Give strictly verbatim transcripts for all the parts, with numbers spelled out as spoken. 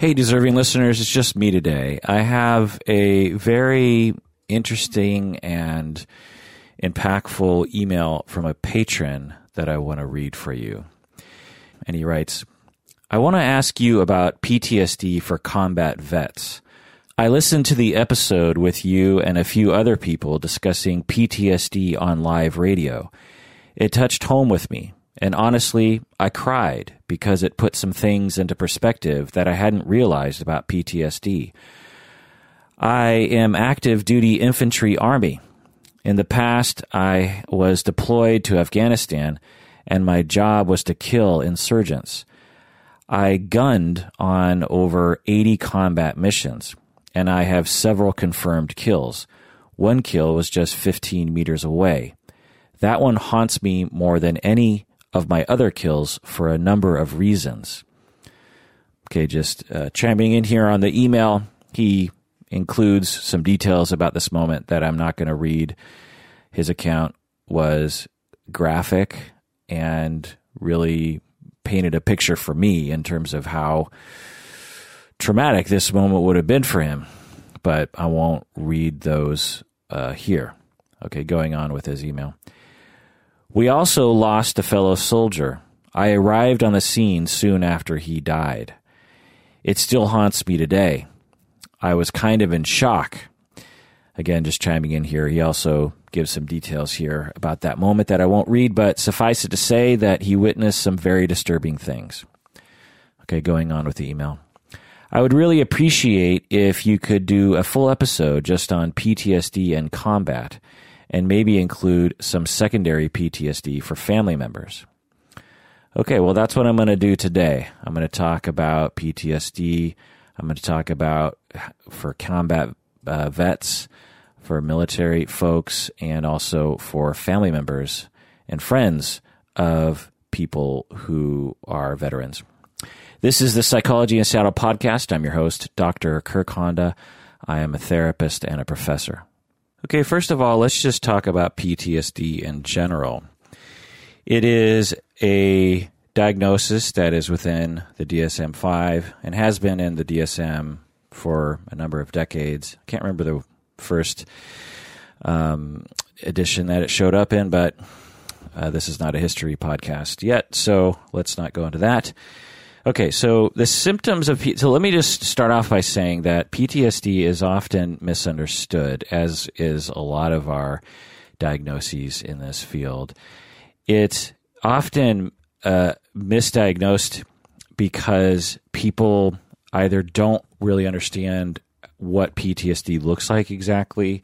Hey, deserving listeners, it's just me today. I have a very interesting and impactful email from a patron that I want to read for you. And he writes, I want to ask you about P T S D for combat vets. I listened to the episode with you and a few other people discussing P T S D on live radio. It touched home with me. And honestly, I cried because it put some things into perspective that I hadn't realized about P T S D. I am active duty infantry army. In the past, I was deployed to Afghanistan, and my job was to kill insurgents. I gunned on over eighty combat missions, and I have several confirmed kills. One kill was just fifteen meters away. That one haunts me more than any of my other kills for a number of reasons. Okay, just uh, chiming in here on the email, he includes some details about this moment that I'm not going to read. His account was graphic and really painted a picture for me in terms of how traumatic this moment would have been for him. But I won't read those uh, here. Okay, going on with his email. We also lost a fellow soldier. I arrived on the scene soon after he died. It still haunts me today. I was kind of in shock. Again, just chiming in here, he also gives some details here about that moment that I won't read, but suffice it to say that he witnessed some very disturbing things. Okay, going on with the email. I would really appreciate if you could do a full episode just on P T S D and combat, and maybe include some secondary P T S D for family members. Okay, well, that's what I'm going to do today. I'm going to talk about P T S D. I'm going to talk about for combat uh, vets, for military folks, and also for family members and friends of people who are veterans. This is the Psychology in Seattle podcast. I'm your host, Doctor Kirk Honda. I am a therapist and a professor. Okay, first of all, let's just talk about P T S D in general. It is a diagnosis that is within the D S M five and has been in the D S M for a number of decades. I can't remember the first um, edition that it showed up in, but uh, this is not a history podcast yet, so let's not go into that. Okay, so the symptoms of P- so let me just start off by saying that P T S D is often misunderstood, as is a lot of our diagnoses in this field. It's often uh, misdiagnosed because people either don't really understand what P T S D looks like exactly,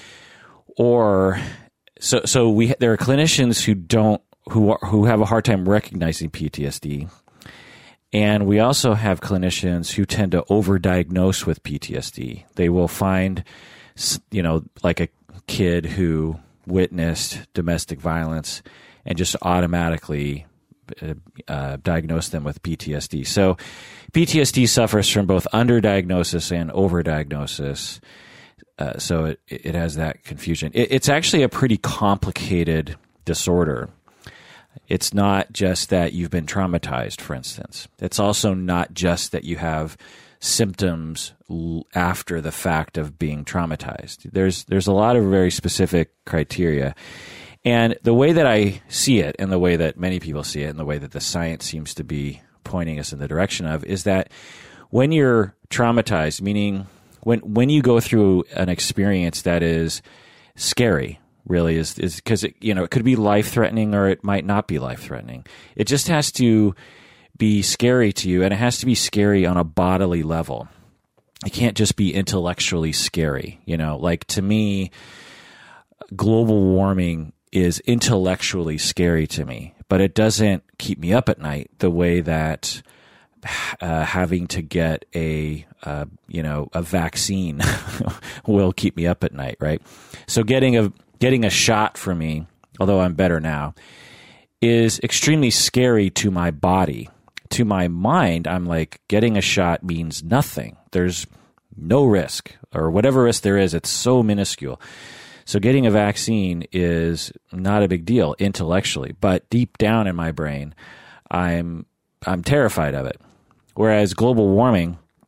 or so so we there are clinicians who don't who are, who have a hard time recognizing P T S D. And we also have clinicians who tend to overdiagnose with P T S D. They will find, you know, like a kid who witnessed domestic violence and just automatically uh, uh, diagnose them with P T S D. So P T S D suffers from both underdiagnosis and overdiagnosis. Uh, so it, it has that confusion. It, it's actually a pretty complicated disorder. It's not just that you've been traumatized, for instance. It's also not just that you have symptoms after the fact of being traumatized. There's there's a lot of very specific criteria. And the way that I see it, and the way that many people see it, and the way that the science seems to be pointing us in the direction of, is that when you're traumatized, meaning when when you go through an experience that is scary, really is is because it, you know, it could be life-threatening or it might not be life-threatening. It just has to be scary to you, and it has to be scary on a bodily level. It can't just be intellectually scary. You know, like to me, global warming is intellectually scary to me, but it doesn't keep me up at night the way that uh, having to get a uh, you know a vaccine will keep me up at night, right? So getting a Getting a shot for me, although I'm better now, is extremely scary to my body. To my mind, I'm like, getting a shot means nothing. There's no risk, or whatever risk there is, it's so minuscule. So getting a vaccine is not a big deal intellectually, but deep down in my brain, I'm I'm terrified of it. Whereas global warming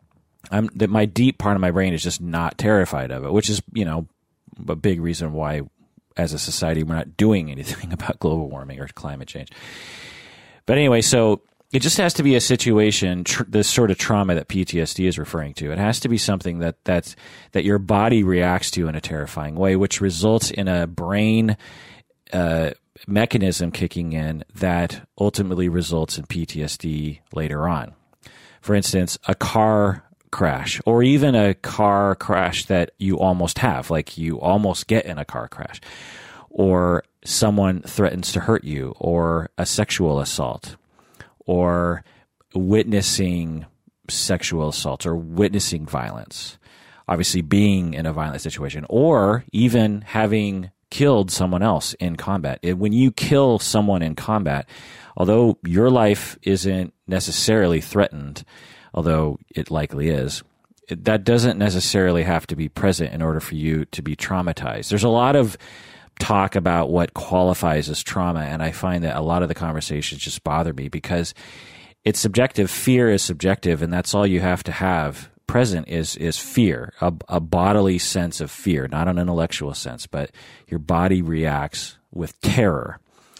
I'm that my deep part of my brain is just not terrified of it, which is, you know, a big reason why as a society we're not doing anything about global warming or climate change. But anyway, so it just has to be a situation, tr- this sort of trauma that P T S D is referring to. It has to be something that that's, that your body reacts to in a terrifying way, which results in a brain uh, mechanism kicking in that ultimately results in P T S D later on. For instance, a car crash, or even a car crash that you almost have, like you almost get in a car crash, or someone threatens to hurt you, or a sexual assault, or witnessing sexual assault, or witnessing violence, obviously being in a violent situation, or even having killed someone else in combat. It, when you kill someone in combat, although your life isn't necessarily threatened, although it likely is, it, that doesn't necessarily have to be present in order for you to be traumatized. There's a lot of talk about what qualifies as trauma, and I find that a lot of the conversations just bother me because it's subjective. Fear is subjective, and that's all you have to have present is is fear, a, a bodily sense of fear, not an intellectual sense, but your body reacts with terror.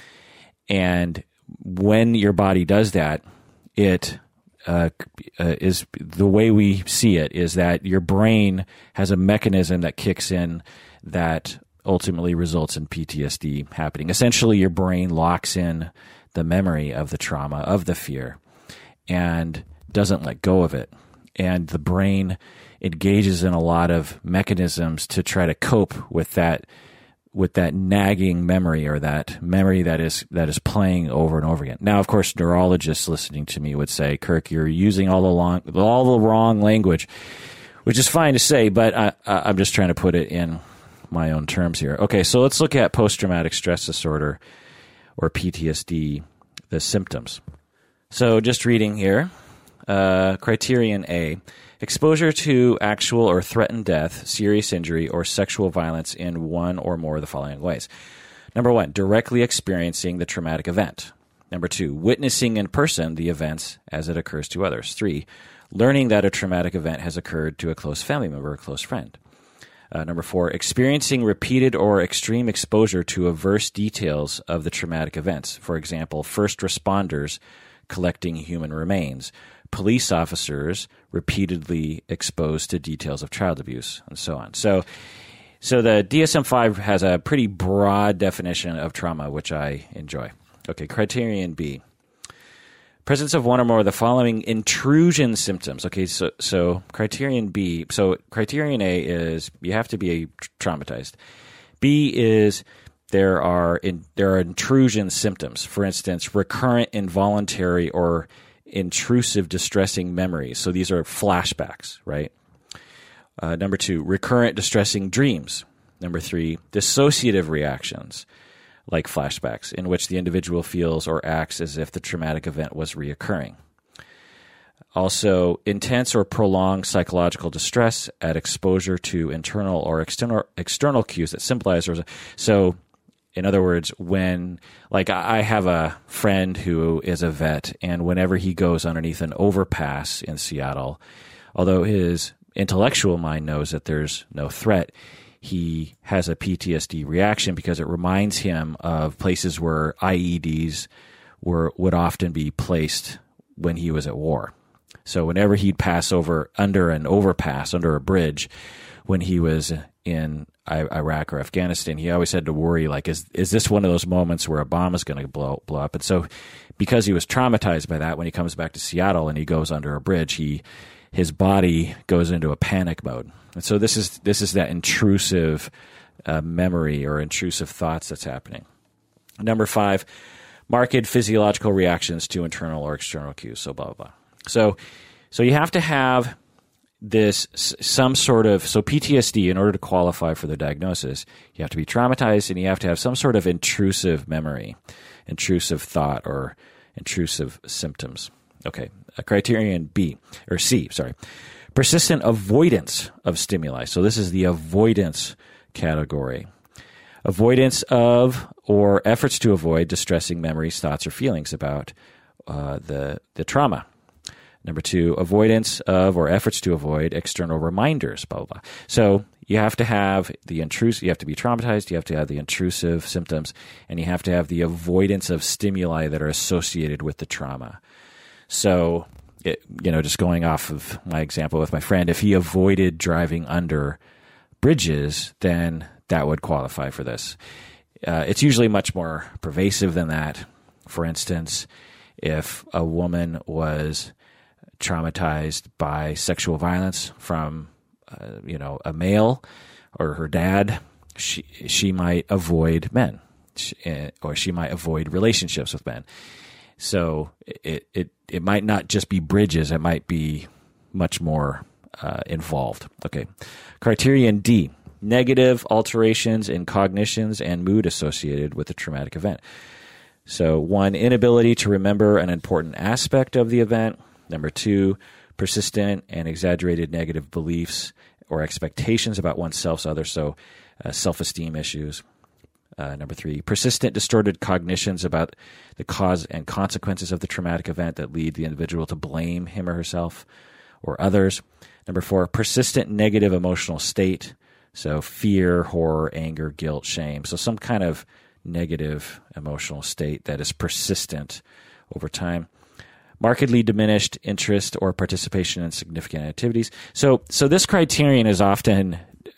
And when your body does that, it uh, uh, is the way we see it is that your brain has a mechanism that kicks in that ultimately results in P T S D happening. Essentially, your brain locks in the memory of the trauma, of the fear, and doesn't let go of it. And the brain engages in a lot of mechanisms to try to cope with that with that nagging memory, or that memory that is that is playing over and over again. Now, of course, neurologists listening to me would say, Kirk, you're using all the long, all the wrong language, which is fine to say, but I, I'm just trying to put it in my own terms here. Okay, so let's look at post-traumatic stress disorder, or P T S D, the symptoms. So just reading here, uh, criterion A, exposure to actual or threatened death, serious injury, or sexual violence in one or more of the following ways. Number one, directly experiencing the traumatic event. Number two, witnessing in person the events as it occurs to others. Three, learning that a traumatic event has occurred to a close family member or close friend. Uh, number four, experiencing repeated or extreme exposure to adverse details of the traumatic events. For example, first responders collecting human remains, police officers repeatedly exposed to details of child abuse, and so on. So, so the D S M five has a pretty broad definition of trauma, which I enjoy. Okay, criterion B. Presence of one or more of the following intrusion symptoms. Okay, so so criterion B. So criterion A is you have to be traumatized. B is there are in, there are intrusion symptoms. For instance, recurrent involuntary or intrusive distressing memories. So these are flashbacks, right? Uh, number two, recurrent distressing dreams. Number three, dissociative reactions, like flashbacks, in which the individual feels or acts as if the traumatic event was reoccurring. Also, intense or prolonged psychological distress at exposure to internal or external external cues that symbolize. So, in other words, when, like, I have a friend who is a vet, and whenever he goes underneath an overpass in Seattle, although his intellectual mind knows that there's no threat, he has a P T S D reaction because it reminds him of places where I E Ds were would often be placed when he was at war. So whenever he'd pass over under an overpass, under a bridge, when he was in Iraq or Afghanistan, he always had to worry, like, is is this one of those moments where a bomb is going to blow blow up? And so because he was traumatized by that, when he comes back to Seattle and he goes under a bridge, he his body goes into a panic mode. And so this is this is that intrusive uh, memory or intrusive thoughts that's happening. Number five, marked physiological reactions to internal or external cues. So blah, blah, blah. So, so you have to have this some sort of, so P T S D, in order to qualify for the diagnosis, you have to be traumatized and you have to have some sort of intrusive memory, intrusive thought, or intrusive symptoms. Okay, a criterion B, or C, sorry. Persistent avoidance of stimuli. So this is the avoidance category. Avoidance of or efforts to avoid distressing memories, thoughts, or feelings about uh, the the trauma. Number two, avoidance of or efforts to avoid external reminders, blah, blah, blah. So you have to have the intrusive, you have to be traumatized, you have to have the intrusive symptoms, and you have to have the avoidance of stimuli that are associated with the trauma. So, it, you know, just going off of my example with my friend, if he avoided driving under bridges, then that would qualify for this. Uh, it's usually much more pervasive than that. For instance, if a woman was traumatized by sexual violence from, uh, you know, a male or her dad, she she might avoid men, she, or she might avoid relationships with men. So it it it might not just be bridges; it might be much more uh, involved. Okay, criterion D: negative alterations in cognitions and mood associated with a traumatic event. So one, inability to remember an important aspect of the event. Number two, persistent and exaggerated negative beliefs or expectations about oneself, others, so uh, self-esteem issues. Uh, number three, persistent distorted cognitions about the cause and consequences of the traumatic event that lead the individual to blame him or herself or others. Number four, persistent negative emotional state, so fear, horror, anger, guilt, shame. So some kind of negative emotional state that is persistent over time. Markedly diminished interest or participation in significant activities. So, so this criterion is often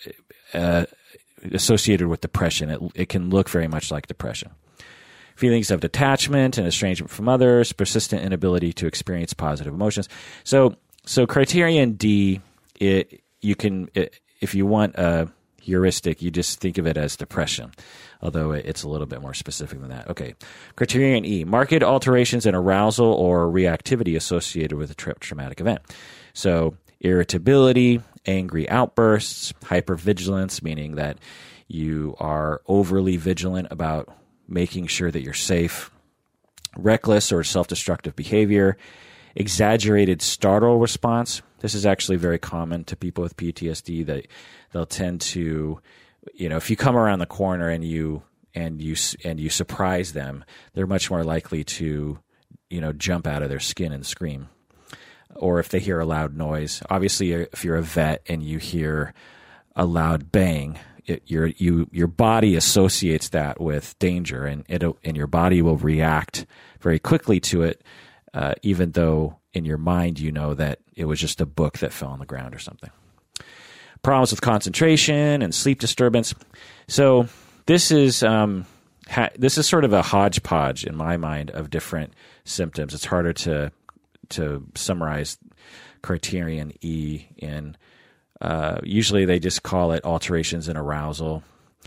uh, associated with depression. It, it can look very much like depression. Feelings of detachment and estrangement from others, persistent inability to experience positive emotions. So, so criterion D, it you can it, if you want a heuristic, you just think of it as depression, although it's a little bit more specific than that. Okay. Criterion E, marked alterations in arousal or reactivity associated with a tra- traumatic event. So irritability, angry outbursts, hypervigilance, meaning that you are overly vigilant about making sure that you're safe, reckless or self-destructive behavior, exaggerated startle response. This is actually very common to people with P T S D, that they'll tend to, you know, if you come around the corner and you and you and you surprise them, they're much more likely to, you know, jump out of their skin and scream. Or if they hear a loud noise, obviously, if you're a vet and you hear a loud bang, it, your you your body associates that with danger, and it and your body will react very quickly to it, uh, even though in your mind you know that it was just a book that fell on the ground or something. Problems with concentration and sleep disturbance. So this is um, ha- this is sort of a hodgepodge in my mind of different symptoms. It's harder to to summarize criterion E in. Uh, usually they just call it alterations in arousal,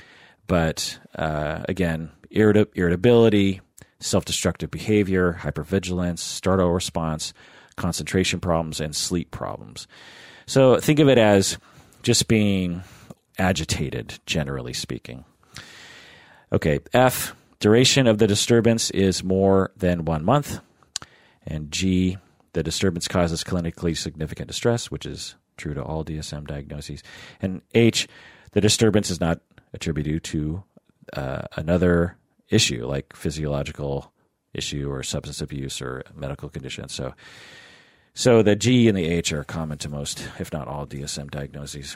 but uh, again, irrit- irritability, self-destructive behavior, hypervigilance, startle response, concentration problems, and sleep problems. So think of it as just being agitated, generally speaking. Okay, F, duration of the disturbance is more than one month. And G, the disturbance causes clinically significant distress, which is true to all D S M diagnoses. And H, the disturbance is not attributed to uh, another issue like physiological issue or substance abuse or medical condition. So, so the G and the H are common to most, if not all, D S M diagnoses.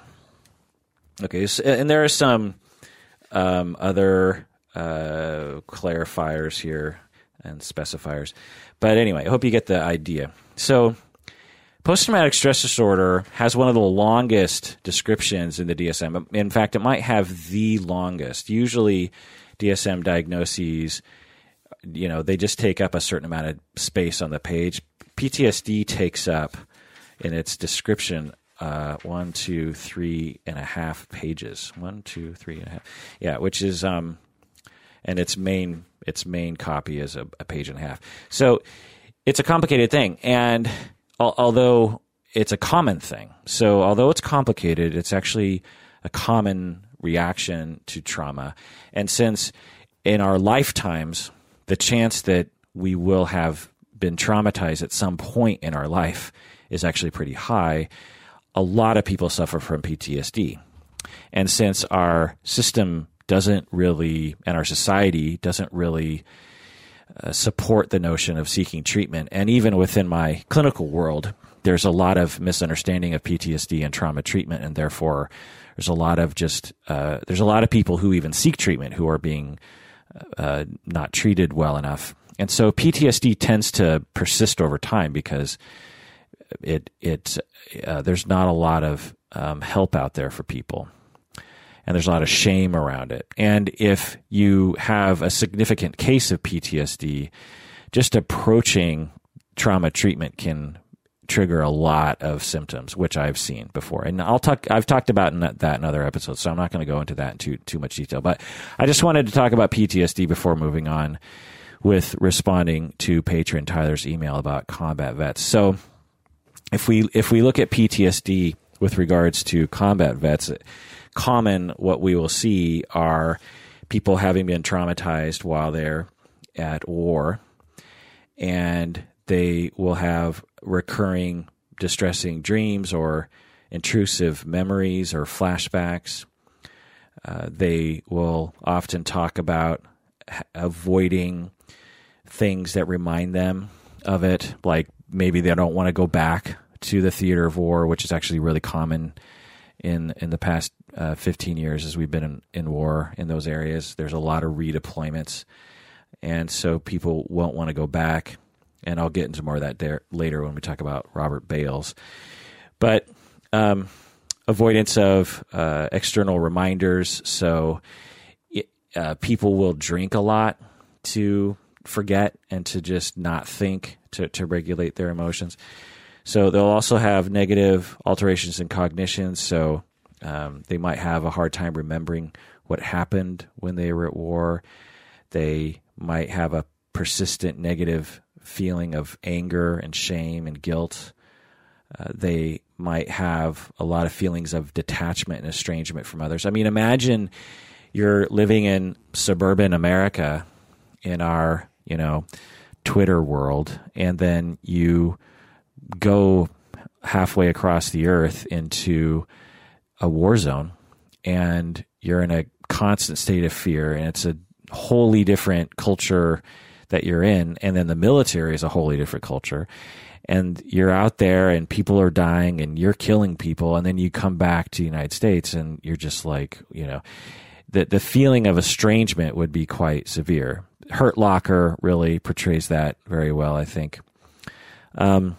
Okay, so, and there are some um, other uh, clarifiers here and specifiers. But anyway, I hope you get the idea. So post-traumatic stress disorder has one of the longest descriptions in the D S M. In fact, it might have the longest. Usually D S M diagnoses, you know, they just take up a certain amount of space on the page. P T S D takes up, in its description, uh, one, two, three and a half pages. One, two, three and a half. Yeah, which is, um, and its main its main copy is a, a page and a half. So it's a complicated thing, and al- although it's a common thing, so although it's complicated, it's actually a common reaction to trauma. And since in our lifetimes, the chance that we will have been traumatized at some point in our life is actually pretty high, a lot of people suffer from P T S D. And since our system doesn't really, and our society doesn't really uh, support the notion of seeking treatment. And even within my clinical world, there's a lot of misunderstanding of P T S D and trauma treatment, and therefore there's a lot of just uh, there's a lot of people who even seek treatment who are being uh, not treated well enough. And so P T S D tends to persist over time because it it uh, there's not a lot of um, help out there for people, and there's a lot of shame around it. And if you have a significant case of P T S D, just approaching trauma treatment can trigger a lot of symptoms, which I've seen before. And I'll talk, I've talked about in that, that in other episodes, so I'm not going to go into that in too, too much detail. But I just wanted to talk about P T S D before moving on with responding to patron Tyler's email about combat vets. So if we, if we look at P T S D with regards to combat vets, common what we will see are people having been traumatized while they're at war, and they will have recurring distressing dreams or intrusive memories or flashbacks. Uh, they will often talk about avoiding things that remind them of it, like maybe they don't want to go back to the theater of war, which is actually really common in in the past uh, fifteen years as we've been in, in war in those areas. There's a lot of redeployments, and so people won't want to go back. And I'll get into more of that there later when we talk about Robert Bales. But um, avoidance of uh, external reminders. So it, uh, people will drink a lot to forget and to just not think, to, to regulate their emotions. So they'll also have negative alterations in cognition. So um, they might have a hard time remembering what happened when they were at war. They might have a persistent negative feeling of anger and shame and guilt. Uh, they might have a lot of feelings of detachment and estrangement from others. I mean, imagine you're living in suburban America in our, you know, Twitter world, and then you go halfway across the earth into a war zone, and you're in a constant state of fear, and it's a wholly different culture that you're in, and then the military is a wholly different culture, and you're out there and people are dying and you're killing people, and then you come back to the United States and you're just like, you know, the the feeling of estrangement would be quite severe. Hurt Locker really portrays that very well, I think. Um,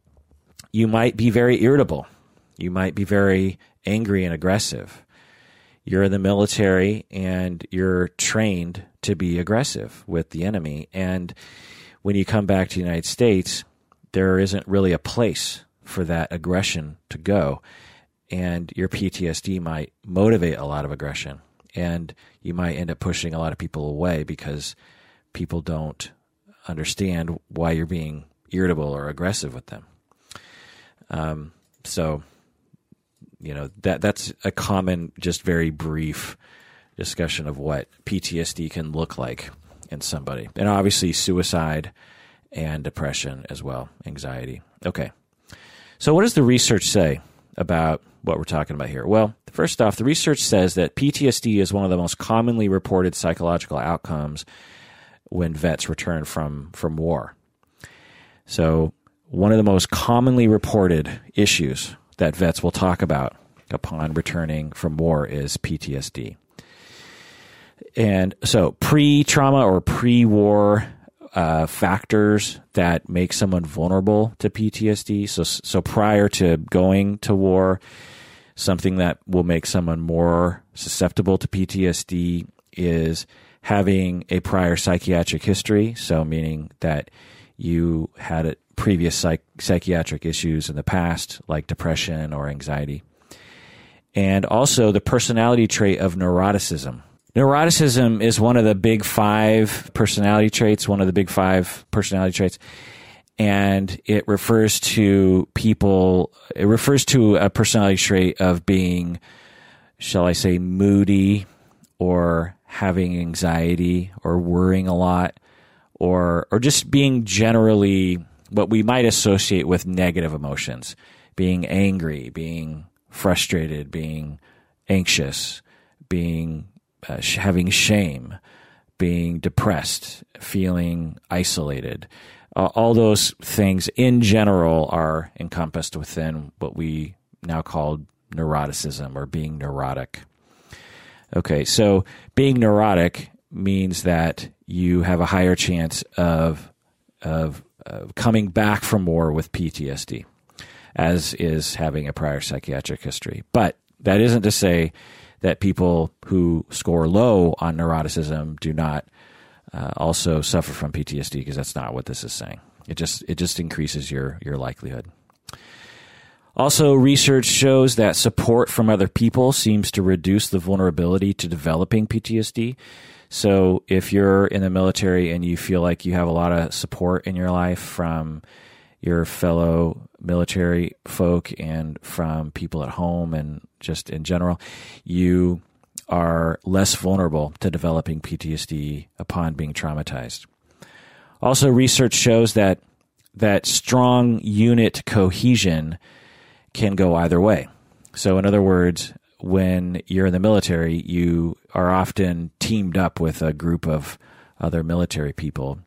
you might be very irritable. You might be very angry and aggressive. You're in the military and you're trained to be aggressive with the enemy. And when you come back to the United States, there isn't really a place for that aggression to go. And your P T S D might motivate a lot of aggression. And you might end up pushing a lot of people away because people don't understand why you're being irritable or aggressive with them. Um, so... You know, that that's a common, just very brief discussion of what P T S D can look like in somebody. And obviously suicide and depression as well, anxiety. Okay. So what does the research say about what we're talking about here? Well, first off, the research says that P T S D is one of the most commonly reported psychological outcomes when vets return from, from war. So one of the most commonly reported issues that vets will talk about upon returning from war is P T S D. And so pre-trauma or pre-war uh, factors that make someone vulnerable to P T S D. So, so prior to going to war, something that will make someone more susceptible to P T S D is having a prior psychiatric history. So meaning that you had a previous psych- psychiatric issues in the past, like depression or anxiety. And also the personality trait of neuroticism. Neuroticism is one of the big five personality traits, one of the big five personality traits. And it refers to people, it refers to a personality trait of being, shall I say, moody or having anxiety or worrying a lot or or just being generally what we might associate with negative emotions, being angry, being frustrated, being anxious, being uh, sh- having shame, being depressed, feeling isolated. Uh, all those things in general are encompassed within what we now call neuroticism or being neurotic. Okay, so being neurotic means that you have a higher chance of of, of coming back from war with P T S D, as is having a prior psychiatric history. But that isn't to say that people who score low on neuroticism do not uh, also suffer from P T S D, because that's not what this is saying. It just it just increases your your likelihood. Also, research shows that support from other people seems to reduce the vulnerability to developing P T S D. So if you're in the military and you feel like you have a lot of support in your life from your fellow military folk and from people at home and just in general, you are less vulnerable to developing P T S D upon being traumatized. Also, research shows that that strong unit cohesion can go either way. So in other words, when you're in the military, you are often teamed up with a group of other military people.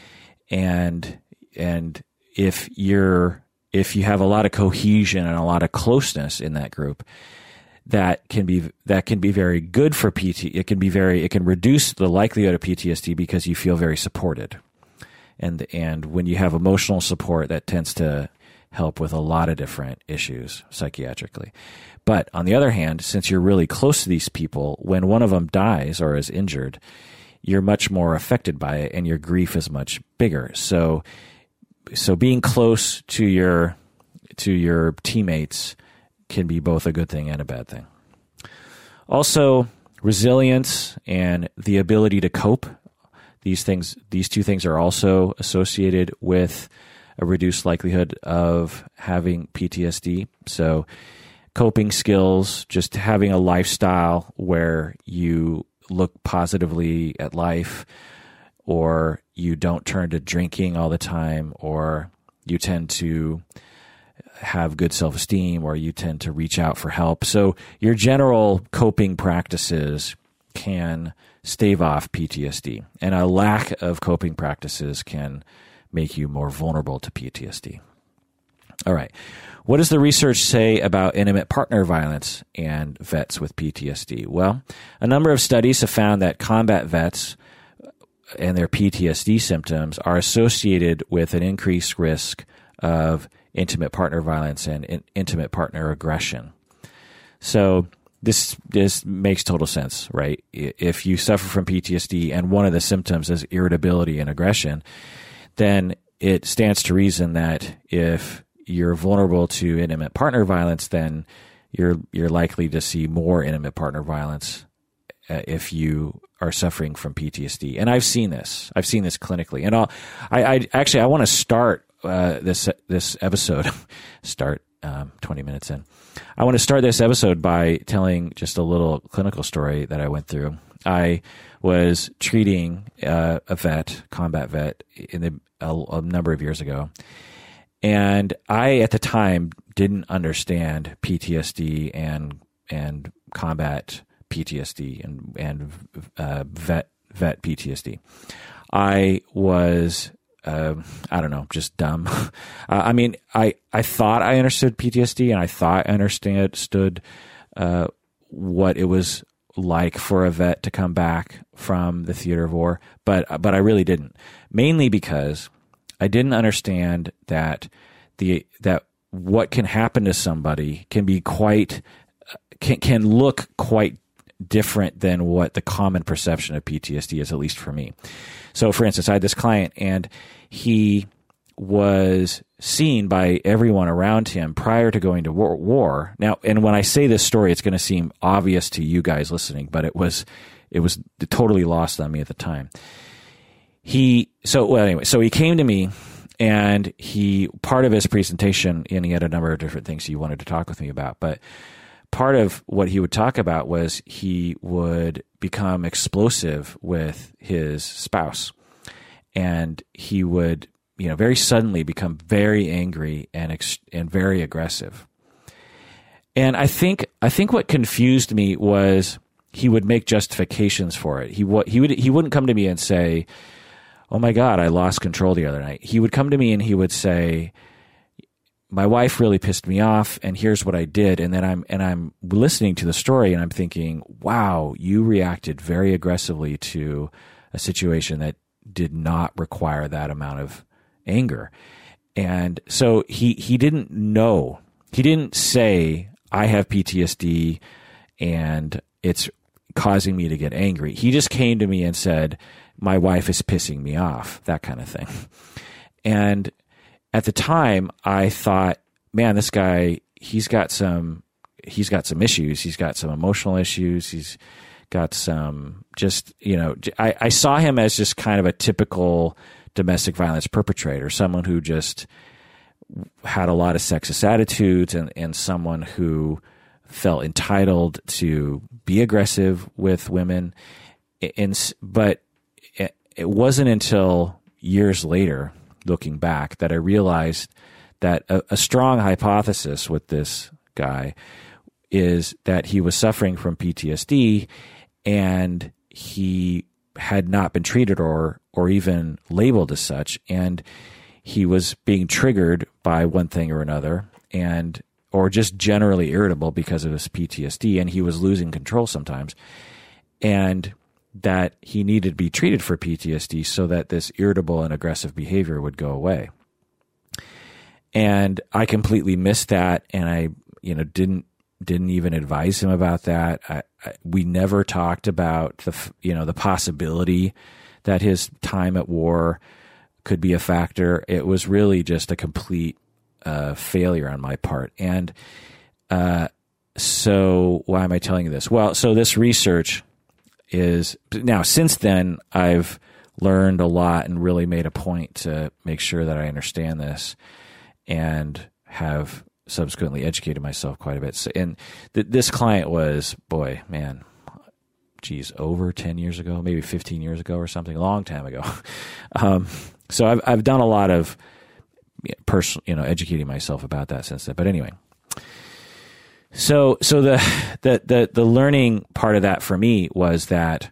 And and if you're if you have a lot of cohesion and a lot of closeness in that group, that can be that can be very good for P T. It can be very it can reduce the likelihood of P T S D because you feel very supported. And and when you have emotional support, that tends to help with a lot of different issues psychiatrically. But on the other hand, since you're really close to these people, when one of them dies or is injured, you're much more affected by it and your grief is much bigger. So so being close to your to your teammates can be both a good thing and a bad thing. Also, resilience and the ability to cope. These things, these two things are also associated with a reduced likelihood of having P T S D. So coping skills, just having a lifestyle where you look positively at life, or you don't turn to drinking all the time, or you tend to have good self-esteem, or you tend to reach out for help. So your general coping practices can stave off P T S D, and a lack of coping practices can make you more vulnerable to P T S D. All right. What does the research say about intimate partner violence and vets with P T S D? Well, a number of studies have found that combat vets and their P T S D symptoms are associated with an increased risk of intimate partner violence and in, intimate partner aggression. So this this makes total sense, right? If you suffer from P T S D and one of the symptoms is irritability and aggression, then it stands to reason that if you're vulnerable to intimate partner violence, then you're you're likely to see more intimate partner violence uh, if you are suffering from P T S D. And I've seen this. I've seen this clinically. And I'll, I, I actually I want to start uh, this this episode. start um, twenty minutes in. I want to start this episode by telling just a little clinical story that I went through. I was treating uh, a vet, combat vet, in the, a, a number of years ago. And I, at the time, didn't understand P T S D and and combat P T S D and and uh, vet vet P T S D. I was, uh, I don't know, just dumb. uh, I mean, I, I thought I understood P T S D, and I thought I understood uh, what it was like for a vet to come back from the theater of war, but but I really didn't. Mainly because I didn't understand that the that what can happen to somebody can be quite can can look quite different than what the common perception of P T S D is, at least for me. So, for instance, I had this client, and he was seen by everyone around him prior to going to war. war. Now, and when I say this story, it's going to seem obvious to you guys listening, but it was it was totally lost on me at the time. He so well anyway. So he came to me, and he part of his presentation, and he had a number of different things he wanted to talk with me about. But part of what he would talk about was he would become explosive with his spouse, and he would, you know, very suddenly become very angry and ex- and very aggressive. And I think I think what confused me was he would make justifications for it. He w- he would he wouldn't come to me and say, "Oh my God, I lost control the other night." He would come to me and he would say, "My wife really pissed me off, and here's what I did." And then I'm and I'm listening to the story, and I'm thinking, "Wow, you reacted very aggressively to a situation that did not require that amount of anger." And so he he didn't know. He didn't say, "I have P T S D, and it's causing me to get angry." He just came to me and said, "My wife is pissing me off," that kind of thing. And at the time, I thought, man, this guy, he's got some, he's got some issues. He's got some emotional issues. He's got some just, you know, I, I saw him as just kind of a typical domestic violence perpetrator, someone who just had a lot of sexist attitudes and, and someone who felt entitled to be aggressive with women. And, but it, it wasn't until years later, looking back, that I realized that a, a strong hypothesis with this guy is that he was suffering from P T S D and he had not been treated or or even labeled as such, and he was being triggered by one thing or another, and or just generally irritable because of his P T S D, and he was losing control sometimes, and that he needed to be treated for P T S D so that this irritable and aggressive behavior would go away. And I completely missed that, and I, you know, didn't didn't even advise him about that. I, I, we never talked about the, you know, the possibility that his time at war could be a factor. It was really just a complete uh, failure on my part. And uh, so, why am I telling you this? Well, so this research is now, since then, I've learned a lot and really made a point to make sure that I understand this and have subsequently educated myself quite a bit. So, and th- this client was, boy, man, geez, over ten years ago, maybe fifteen years ago or something, a long time ago. um, so I've, I've done a lot of personal, you know, educating myself about that since then. But anyway, so, so the, the, the, the learning part of that for me was that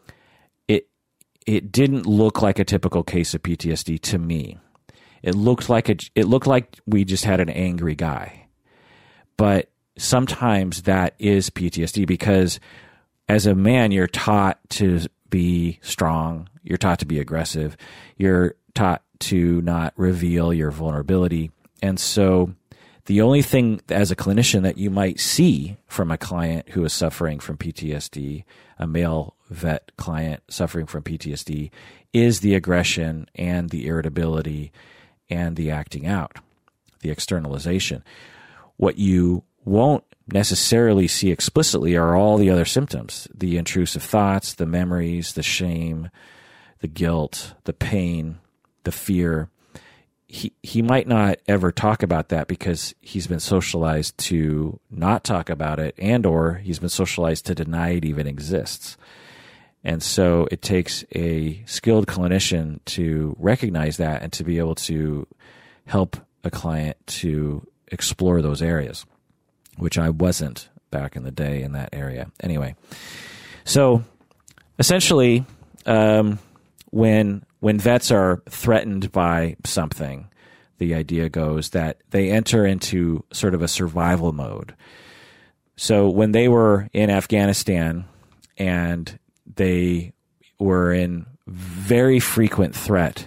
it, it didn't look like a typical case of P T S D to me. It looked like a, it looked like we just had an angry guy, but sometimes that is P T S D because as a man, you're taught to be strong. You're taught to be aggressive. You're taught to not reveal your vulnerability. And so the only thing as a clinician that you might see from a client who is suffering from P T S D, a male vet client suffering from P T S D, is the aggression and the irritability and the acting out, the externalization. What you won't necessarily see explicitly are all the other symptoms, the intrusive thoughts, the memories, the shame, the guilt, the pain, the fear. He he might not ever talk about that because he's been socialized to not talk about it, and or he's been socialized to deny it even exists. And so it takes a skilled clinician to recognize that and to be able to help a client to explore those areas, which I wasn't back in the day in that area. Anyway, so essentially, um, when when vets are threatened by something, the idea goes that they enter into sort of a survival mode. So when they were in Afghanistan and they were in very frequent threat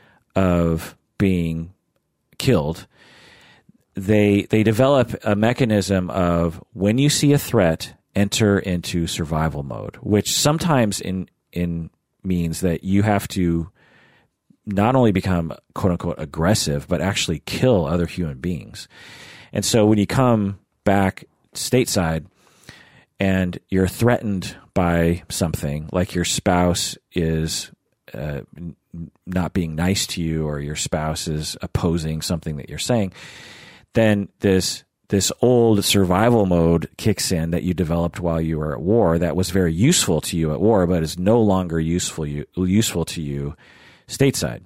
of being killed, they they develop a mechanism of when you see a threat, enter into survival mode, which sometimes in in means that you have to not only become quote unquote aggressive, but actually kill other human beings. And so when you come back stateside and you're threatened by something, like your spouse is uh, not being nice to you, or your spouse is opposing something that you're saying, then this this old survival mode kicks in that you developed while you were at war that was very useful to you at war, but is no longer useful you useful to you stateside.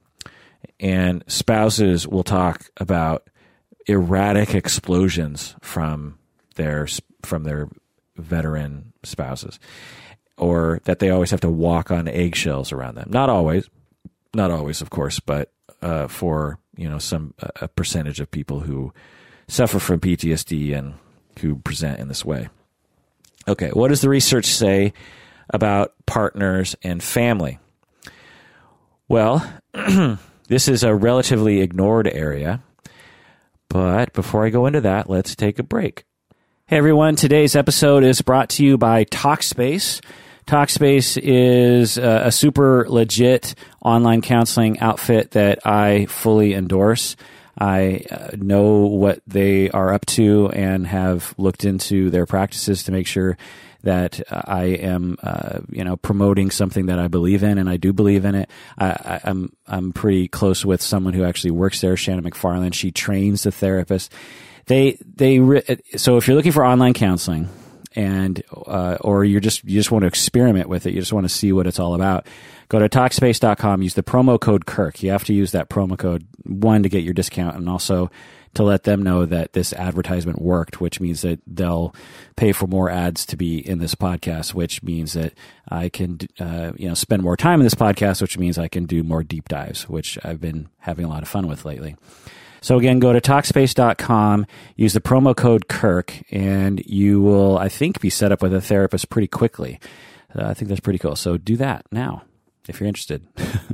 And spouses will talk about erratic explosions from their from their veteran spouses, or that they always have to walk on eggshells around them. Not always, not always, of course, but uh, for you know some a percentage of people who suffer from P T S D and who present in this way. Okay, what does the research say about partners and family? Well, this is a relatively ignored area, but before I go into that, let's take a break. Hey everyone, today's episode is brought to you by Talkspace. Talkspace is a, a super legit online counseling outfit that I fully endorse. I uh, know what they are up to and have looked into their practices to make sure that I am, uh, you know, promoting something that I believe in, and I do believe in it. I, I, I'm I'm pretty close with someone who actually works there, Shannon McFarland. She trains the therapists. They they so if you're looking for online counseling, and uh, or you're just you just want to experiment with it, you just want to see what it's all about, go to Talkspace dot com. Use the promo code Kirk. You have to use that promo code one to get your discount, and also to let them know that this advertisement worked, which means that they'll pay for more ads to be in this podcast, which means that I can, uh, you know, spend more time in this podcast, which means I can do more deep dives, which I've been having a lot of fun with lately. So again, go to Talkspace dot com, use the promo code Kirk, and you will, I think, be set up with a therapist pretty quickly. Uh, I think that's pretty cool. So do that now, if you're interested.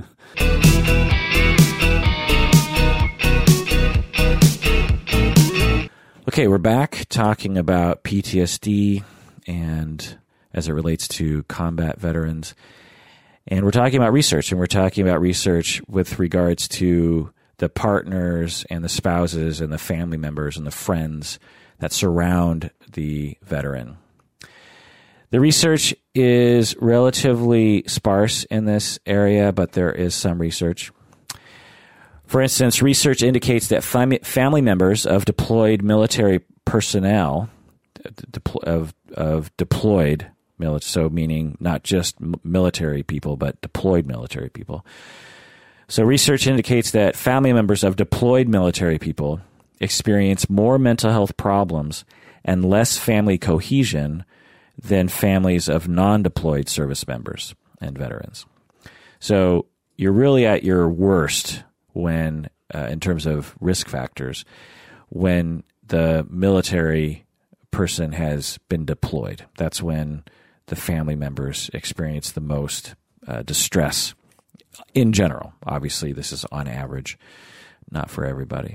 Okay, we're back talking about P T S D and as it relates to combat veterans. And we're talking about research, and we're talking about research with regards to the partners and the spouses and the family members and the friends that surround the veteran. The research is relatively sparse in this area, but there is some research. For instance, research indicates that fam- family members of deployed military personnel, de- of of deployed military, so meaning not just m- military people, but deployed military people. So research indicates that family members of deployed military people experience more mental health problems and less family cohesion than families of non-deployed service members and veterans. So you're really at your worst when, uh, in terms of risk factors, when the military person has been deployed. That's when the family members experience the most uh, distress in general. Obviously, this is on average, not for everybody.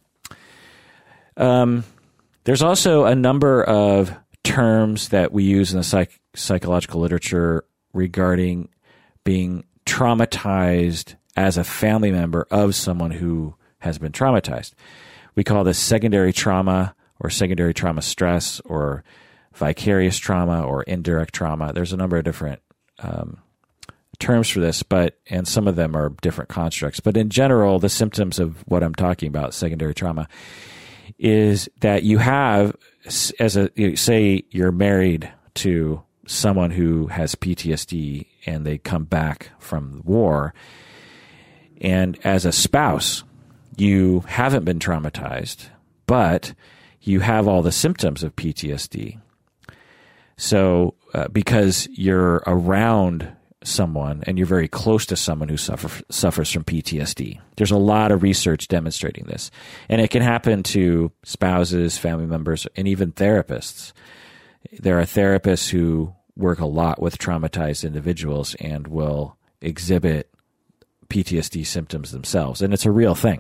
Um, there's also a number of terms that we use in the psych- psychological literature regarding being traumatized as a family member of someone who has been traumatized. We call this secondary trauma or secondary trauma stress or vicarious trauma or indirect trauma. There's a number of different um, terms for this, but and some of them are different constructs. But in general, the symptoms of what I'm talking about, secondary trauma, is that you have, as a you know, say you're married to someone who has P T S D and they come back from the war, and as a spouse, you haven't been traumatized, but you have all the symptoms of P T S D. So uh, because you're around someone and you're very close to someone who suffer, suffers from P T S D. There's a lot of research demonstrating this. And it can happen to spouses, family members, and even therapists. There are therapists who work a lot with traumatized individuals and will exhibit P T S D symptoms themselves. And it's a real thing.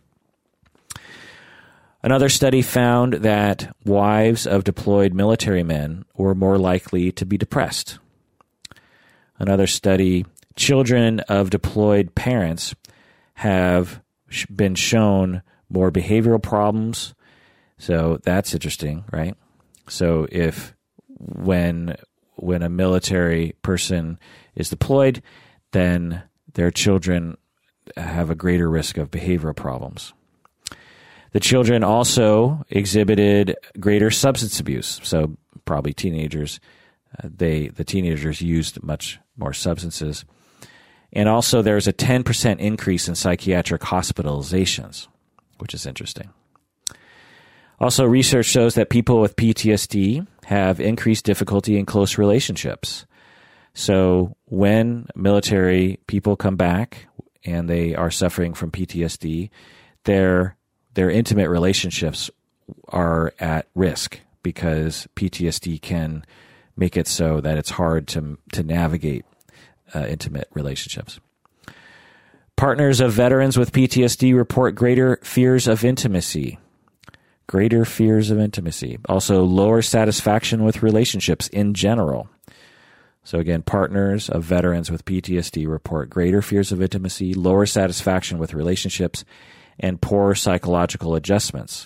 Another study found that wives of deployed military men were more likely to be depressed. Another study, children of deployed parents have been shown more behavioral problems. So that's interesting, right? So if when when a military person is deployed, then their children have a greater risk of behavioral problems. The children also exhibited greater substance abuse. So probably teenagers, uh, they the teenagers used much more substances. And also there's a ten percent increase in psychiatric hospitalizations, which is interesting. Also, research shows that people with P T S D have increased difficulty in close relationships. So when military people come back and they are suffering from P T S D, their their intimate relationships are at risk because P T S D can make it so that it's hard to to navigate uh, intimate relationships. Partners of veterans with P T S D report greater fears of intimacy. Greater fears of intimacy. Also, lower satisfaction with relationships in general. So again, partners of veterans with P T S D report greater fears of intimacy, lower satisfaction with relationships, and poor psychological adjustments.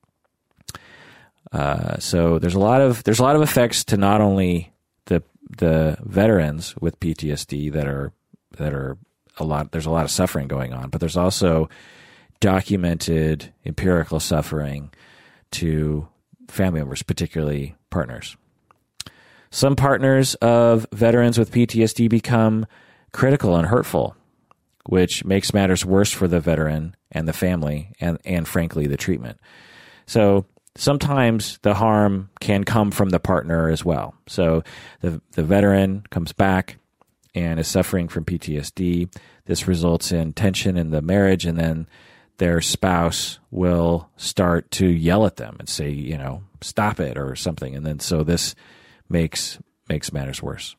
Uh, so there's a lot of there's a lot of effects to not only the the veterans with P T S D that are that are a lot. There's a lot of suffering going on, but there's also documented empirical suffering to family members, particularly partners. Some partners of veterans with P T S D become critical and hurtful, which makes matters worse for the veteran and the family and, and frankly, the treatment. So sometimes the harm can come from the partner as well. So the, the veteran comes back and is suffering from P T S D. This results in tension in the marriage, and then their spouse will start to yell at them and say, you know, stop it or something. And then so this makes makes matters worse.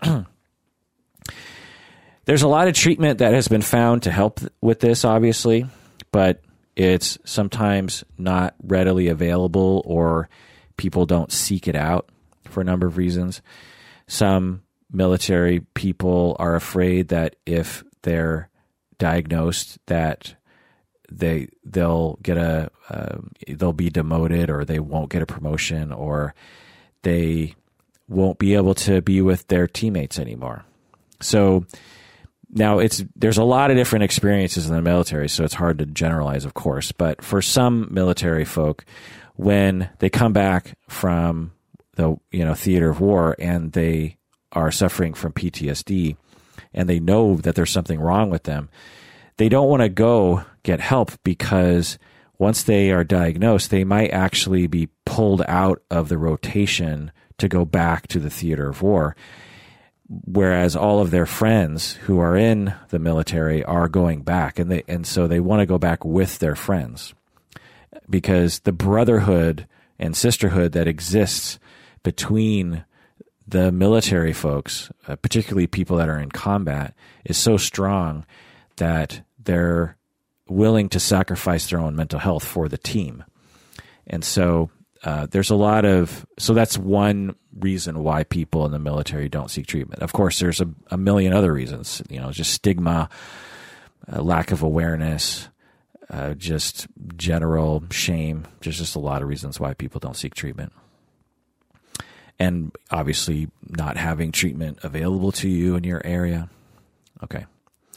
There's a lot of treatment that has been found to help with this, obviously, but it's sometimes not readily available or people don't seek it out for a number of reasons. Some military people are afraid that if they're diagnosed that they they'll get a uh, they'll be demoted or they won't get a promotion or they won't be able to be with their teammates anymore. So now it's there's a lot of different experiences in the military, so it's hard to generalize, of course. But for some military folk, when they come back from the you know theater of war and they are suffering from P T S D and they know that there's something wrong with them, they don't want to go get help because once they are diagnosed, they might actually be pulled out of the rotation to go back to the theater of war. Whereas all of their friends who are in the military are going back, and they and so they want to go back with their friends because the brotherhood and sisterhood that exists between the military folks, uh, particularly people that are in combat, is so strong that they're willing to sacrifice their own mental health for the team. And so uh, there's a lot of, so that's one reason why people in the military don't seek treatment. Of course, there's a, a million other reasons, you know, just stigma, uh, lack of awareness, uh, just general shame. There's just a lot of reasons why people don't seek treatment. And obviously not having treatment available to you in your area. Okay.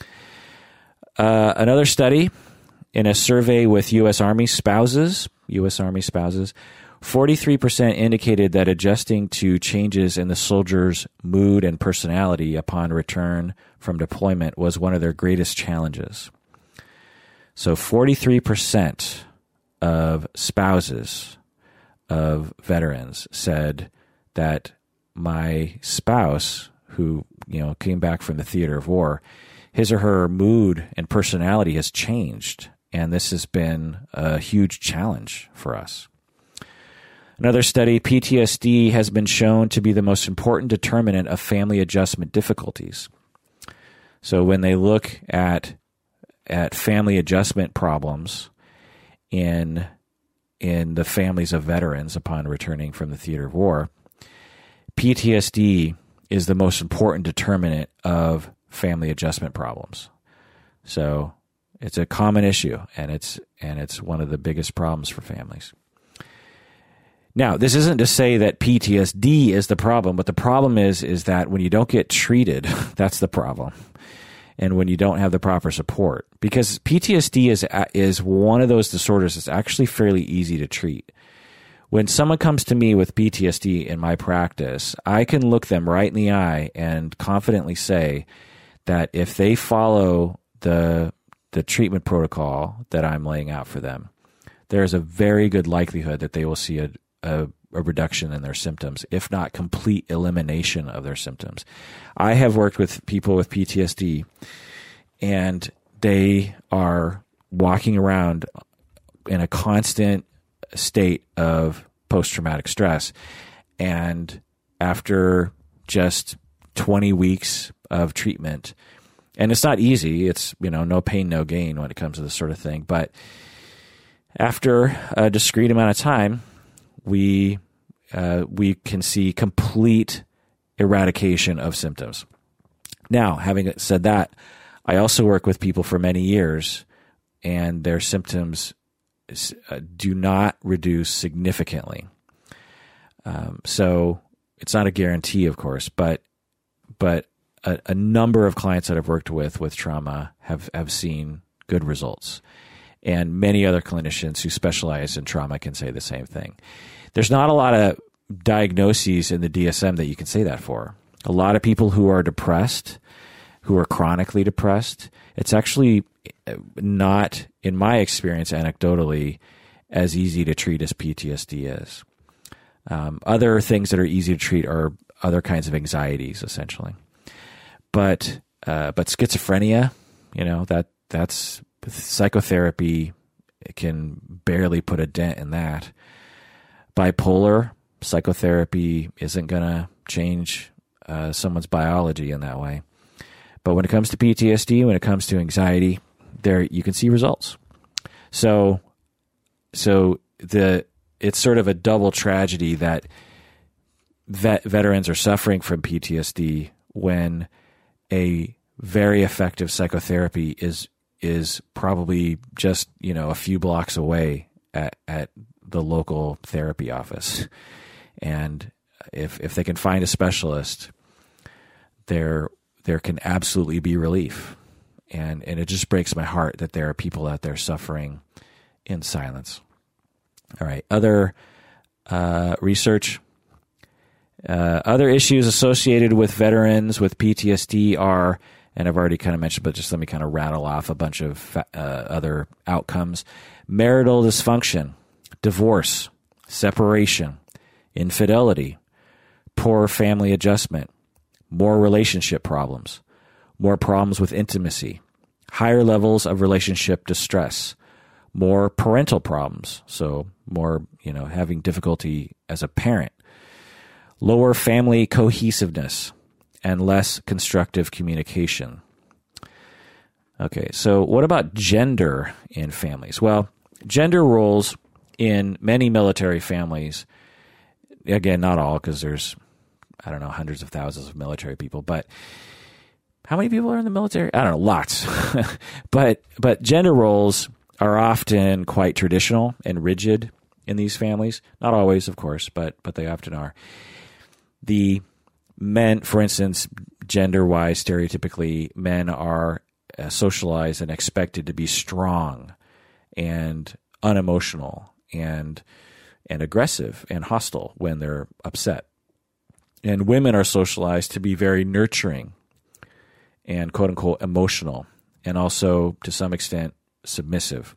Uh, another study in a survey with U S Army spouses, U S Army spouses, forty-three percent indicated that adjusting to changes in the soldier's mood and personality upon return from deployment was one of their greatest challenges. So forty-three percent of spouses of veterans said that my spouse, who you know came back from the theater of war, his or her mood and personality has changed, and this has been a huge challenge for us. Another study, P T S D has been shown to be the most important determinant of family adjustment difficulties. So when they look at at family adjustment problems in in the families of veterans upon returning from the theater of war, P T S D is the most important determinant of family adjustment problems. So it's a common issue, and it's and it's one of the biggest problems for families. Now, this isn't to say that P T S D is the problem, but the problem is is that when you don't get treated, that's the problem. And when you don't have the proper support, because P T S D is is one of those disorders that's actually fairly easy to treat. When someone comes to me with P T S D in my practice, I can look them right in the eye and confidently say that if they follow the the treatment protocol that I'm laying out for them, there's a very good likelihood that they will see a, a a reduction in their symptoms, if not complete elimination of their symptoms. I have worked with people with P T S D, and they are walking around in a constant state of post-traumatic stress. And after just twenty weeks of treatment, and it's not easy, it's, you know, no pain, no gain when it comes to this sort of thing. But after a discrete amount of time, we uh, we can see complete eradication of symptoms. Now, having said that, I also work with people for many years, and their symptoms uh, do not reduce significantly. Um, so it's not a guarantee, of course, but but a, a number of clients that I've worked with with trauma have, have seen good results. And many other clinicians who specialize in trauma can say the same thing. There's not a lot of diagnoses in the D S M that you can say that for. A lot of people who are depressed, who are chronically depressed, it's actually not, in my experience, anecdotally, as easy to treat as P T S D is. Um, other things that are easy to treat are other kinds of anxieties, essentially. But uh, but schizophrenia, you know, that that's psychotherapy can barely put a dent in that. Bipolar, psychotherapy isn't going to change uh, someone's biology in that way. But when it comes to P T S D, when it comes to anxiety, there you can see results. So, so the it's sort of a double tragedy that vet, veterans are suffering from P T S D when a very effective psychotherapy is is probably just, you know, a few blocks away at, at the local therapy office. And if if they can find a specialist, there there can absolutely be relief. And and it just breaks my heart that there are people out there suffering in silence. All right, other uh, research. Uh, other issues associated with veterans with P T S D are, and I've already kind of mentioned, but just let me kind of rattle off a bunch of uh, other outcomes. Marital dysfunction, divorce, separation, infidelity, poor family adjustment, more relationship problems, more problems with intimacy, higher levels of relationship distress, more parental problems, so more, you know, having difficulty as a parent, lower family cohesiveness, and less constructive communication. Okay, so what about gender in families? Well, gender roles in many military families, again, not all, because there's, I don't know, hundreds of thousands of military people, but how many people are in the military? I don't know, lots. but but gender roles are often quite traditional and rigid in these families. Not always, of course, but but they often are. The men, for instance, gender-wise, stereotypically, men are uh, socialized and expected to be strong and unemotional and and aggressive and hostile when they're upset. And women are socialized to be very nurturing and quote-unquote emotional, and also, to some extent, submissive.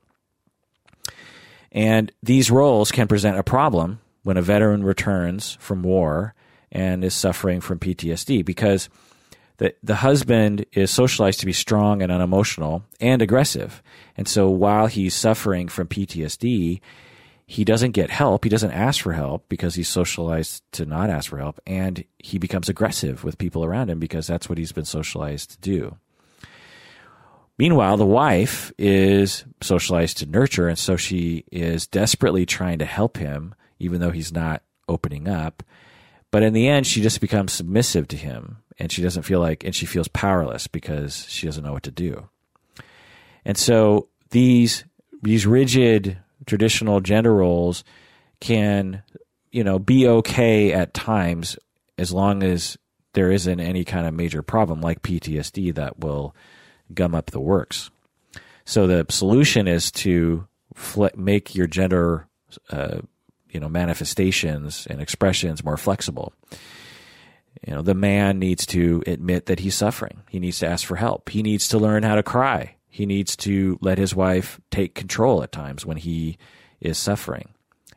And these roles can present a problem when a veteran returns from war and is suffering from P T S D, because the the husband is socialized to be strong and unemotional and aggressive. And so while he's suffering from P T S D, he doesn't get help. He doesn't ask for help because he's socialized to not ask for help. And he becomes aggressive with people around him because that's what he's been socialized to do. Meanwhile, the wife is socialized to nurture, and so she is desperately trying to help him, even though he's not opening up. But in the end, she just becomes submissive to him, and she doesn't feel like, and she feels powerless because she doesn't know what to do. And so these these rigid traditional gender roles can, you know, be okay at times as long as there isn't any kind of major problem like P T S D that will gum up the works. So the solution is to fle- make your gender uh, you know, manifestations and expressions more flexible. You know, the man needs to admit that he's suffering. He needs to ask for help. He needs to learn how to cry. He needs to let his wife take control at times when he is suffering.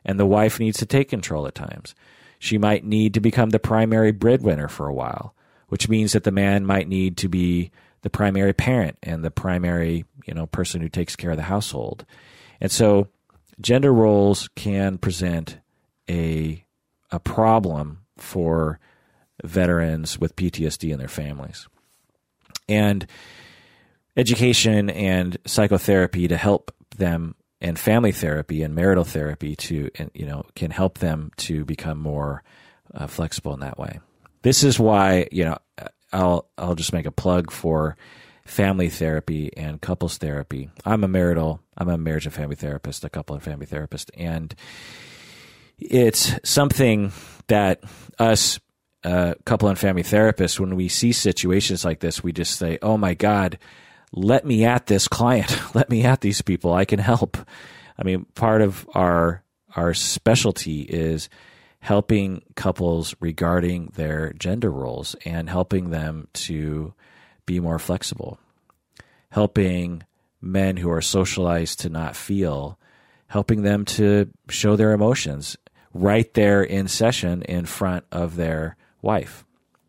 and the wife needs to take control at times. She might need to become the primary breadwinner for a while, which means that the man might need to be the primary parent and the primary, you know, person who takes care of the household. And so gender roles can present a a problem for veterans with P T S D and their families. And education and psychotherapy to help them, and family therapy and marital therapy to, you know, can help them to become more uh, flexible in that way. This is why, you know, I'll I'll just make a plug for family therapy and couples therapy. I'm a marital, I'm a marriage and family therapist, a couple and family therapist, and it's something that us uh, couple and family therapists, when we see situations like this, we just say, "Oh my God, let me at this client, let me at these people. I can help." I mean, part of our our specialty is helping couples regarding their gender roles and helping them to be more flexible, helping men who are socialized to not feel, helping them to show their emotions right there in session in front of their wife.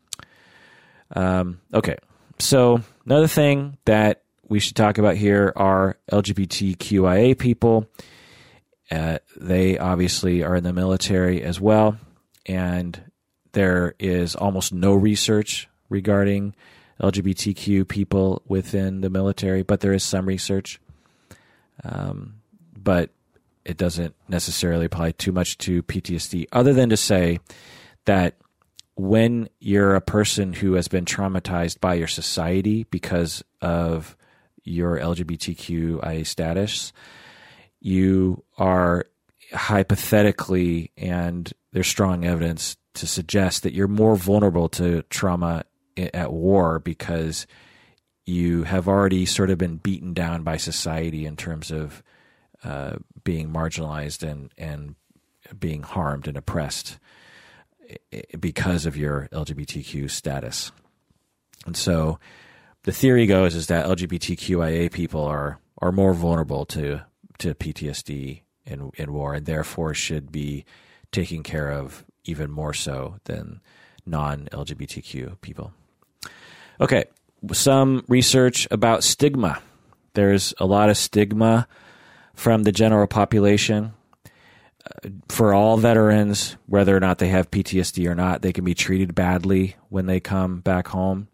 Um, okay, so another thing that we should talk about here are L G B T Q I A people. Uh, they obviously are in the military as well, and there is almost no research regarding L G B T Q people within the military, but there is some research. Um, but it doesn't necessarily apply too much to P T S D, other than to say that when you're a person who has been traumatized by your society because of your L G B T Q I A status, you are hypothetically, and there's strong evidence to suggest that you're more vulnerable to trauma at war because you have already sort of been beaten down by society in terms of uh, being marginalized and, and being harmed and oppressed because of your L G B T Q status. And so the theory goes is that L G B T Q I A people are, are more vulnerable to, to P T S D in, in war, and therefore should be taken care of even more so than non-L G B T Q people. Okay, some research about stigma. There's a lot of stigma from the general population. Uh, for all veterans, whether or not they have P T S D or not, they can be treated badly when they come back home.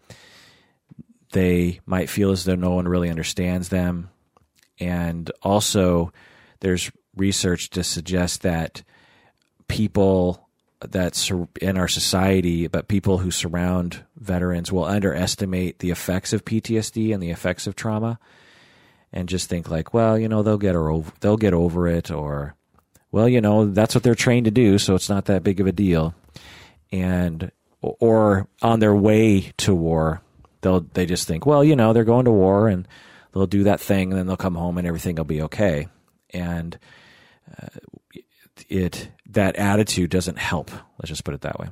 They might feel as though no one really understands them. And also, there's research to suggest that people that's in our society, but people who surround veterans will underestimate the effects of P T S D and the effects of trauma, and just think like, well, you know, they'll get over, they'll get over it, or, well, you know, that's what they're trained to do, so it's not that big of a deal. And or on their way to war, they'll they just think, well, you know, they're going to war and they'll do that thing, and then they'll come home and everything will be okay. And uh, it that attitude doesn't help. Let's just put it that way.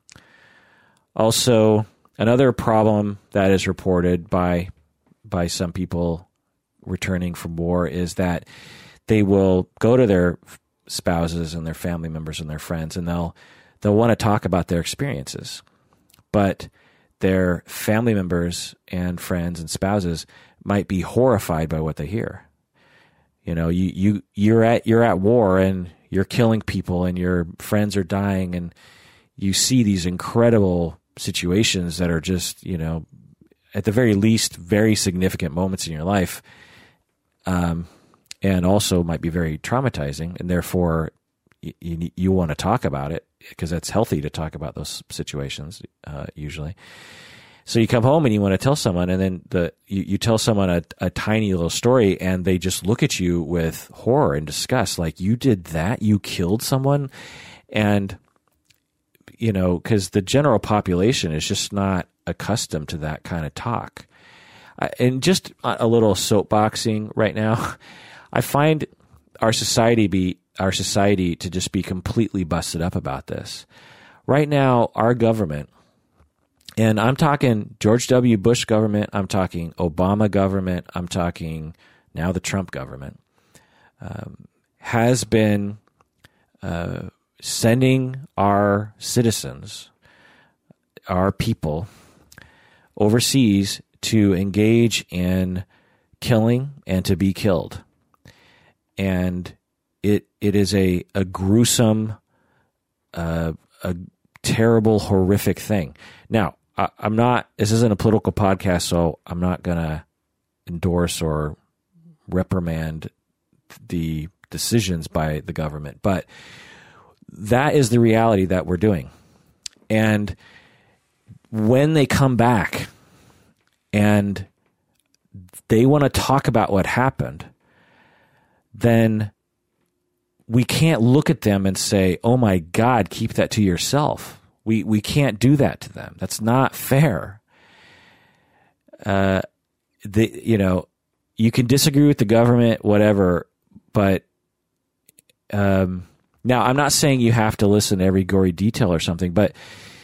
Also, another problem that is reported by by some people returning from war is that they will go to their spouses and their family members and their friends, and they'll they'll want to talk about their experiences, but their family members and friends and spouses might be horrified by what they hear. You know, you you you're at you're at war and you're killing people and your friends are dying, and you see these incredible situations that are just, you know, at the very least, very significant moments in your life, um, and also might be very traumatizing, and therefore you, you, you want to talk about it because it's healthy to talk about those situations uh, usually. So you come home and you want to tell someone, and then the you, you tell someone a, a tiny little story, and they just look at you with horror and disgust, like, you did that? You killed someone? And, you know, because the general population is just not accustomed to that kind of talk. I, and just a little soapboxing right now, I find our society be our society to just be completely busted up about this. Right now, our government, and I'm talking George W. Bush government, I'm talking Obama government, I'm talking now the Trump government, um, has been uh, sending our citizens, our people, overseas to engage in killing and to be killed. And it it is a, a gruesome, uh, a terrible, horrific thing. Now, I, I'm not, this isn't a political podcast, so I'm not going to endorse or reprimand the decisions by the government. But that is the reality that we're doing. And when they come back and they want to talk about what happened, then we can't look at them and say, oh my God, keep that to yourself. We we can't do that to them. That's not fair. Uh, the you know, you can disagree with the government, whatever, but um, now I'm not saying you have to listen to every gory detail or something, but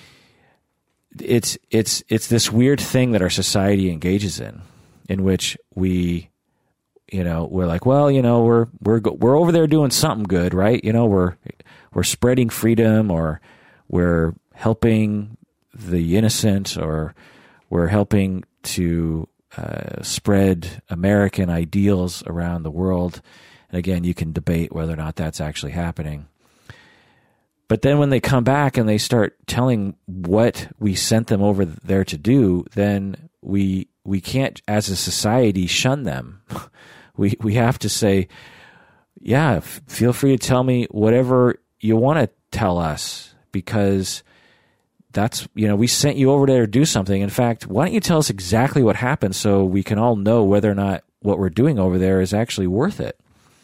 it's it's it's this weird thing that our society engages in, in which we, you know, we're like, well, you know, we're we're we're over there doing something good, right? You know, we're we're spreading freedom, or we're helping the innocent, or we're helping to uh, spread American ideals around the world. And again, you can debate whether or not that's actually happening. But then when they come back and they start telling what we sent them over there to do, then we we can't, as a society, shun them. We we have to say, yeah, f- feel free to tell me whatever you want to tell us, because that's, you know, we sent you over there to do something. In fact, why don't you tell us exactly what happened so we can all know whether or not what we're doing over there is actually worth it.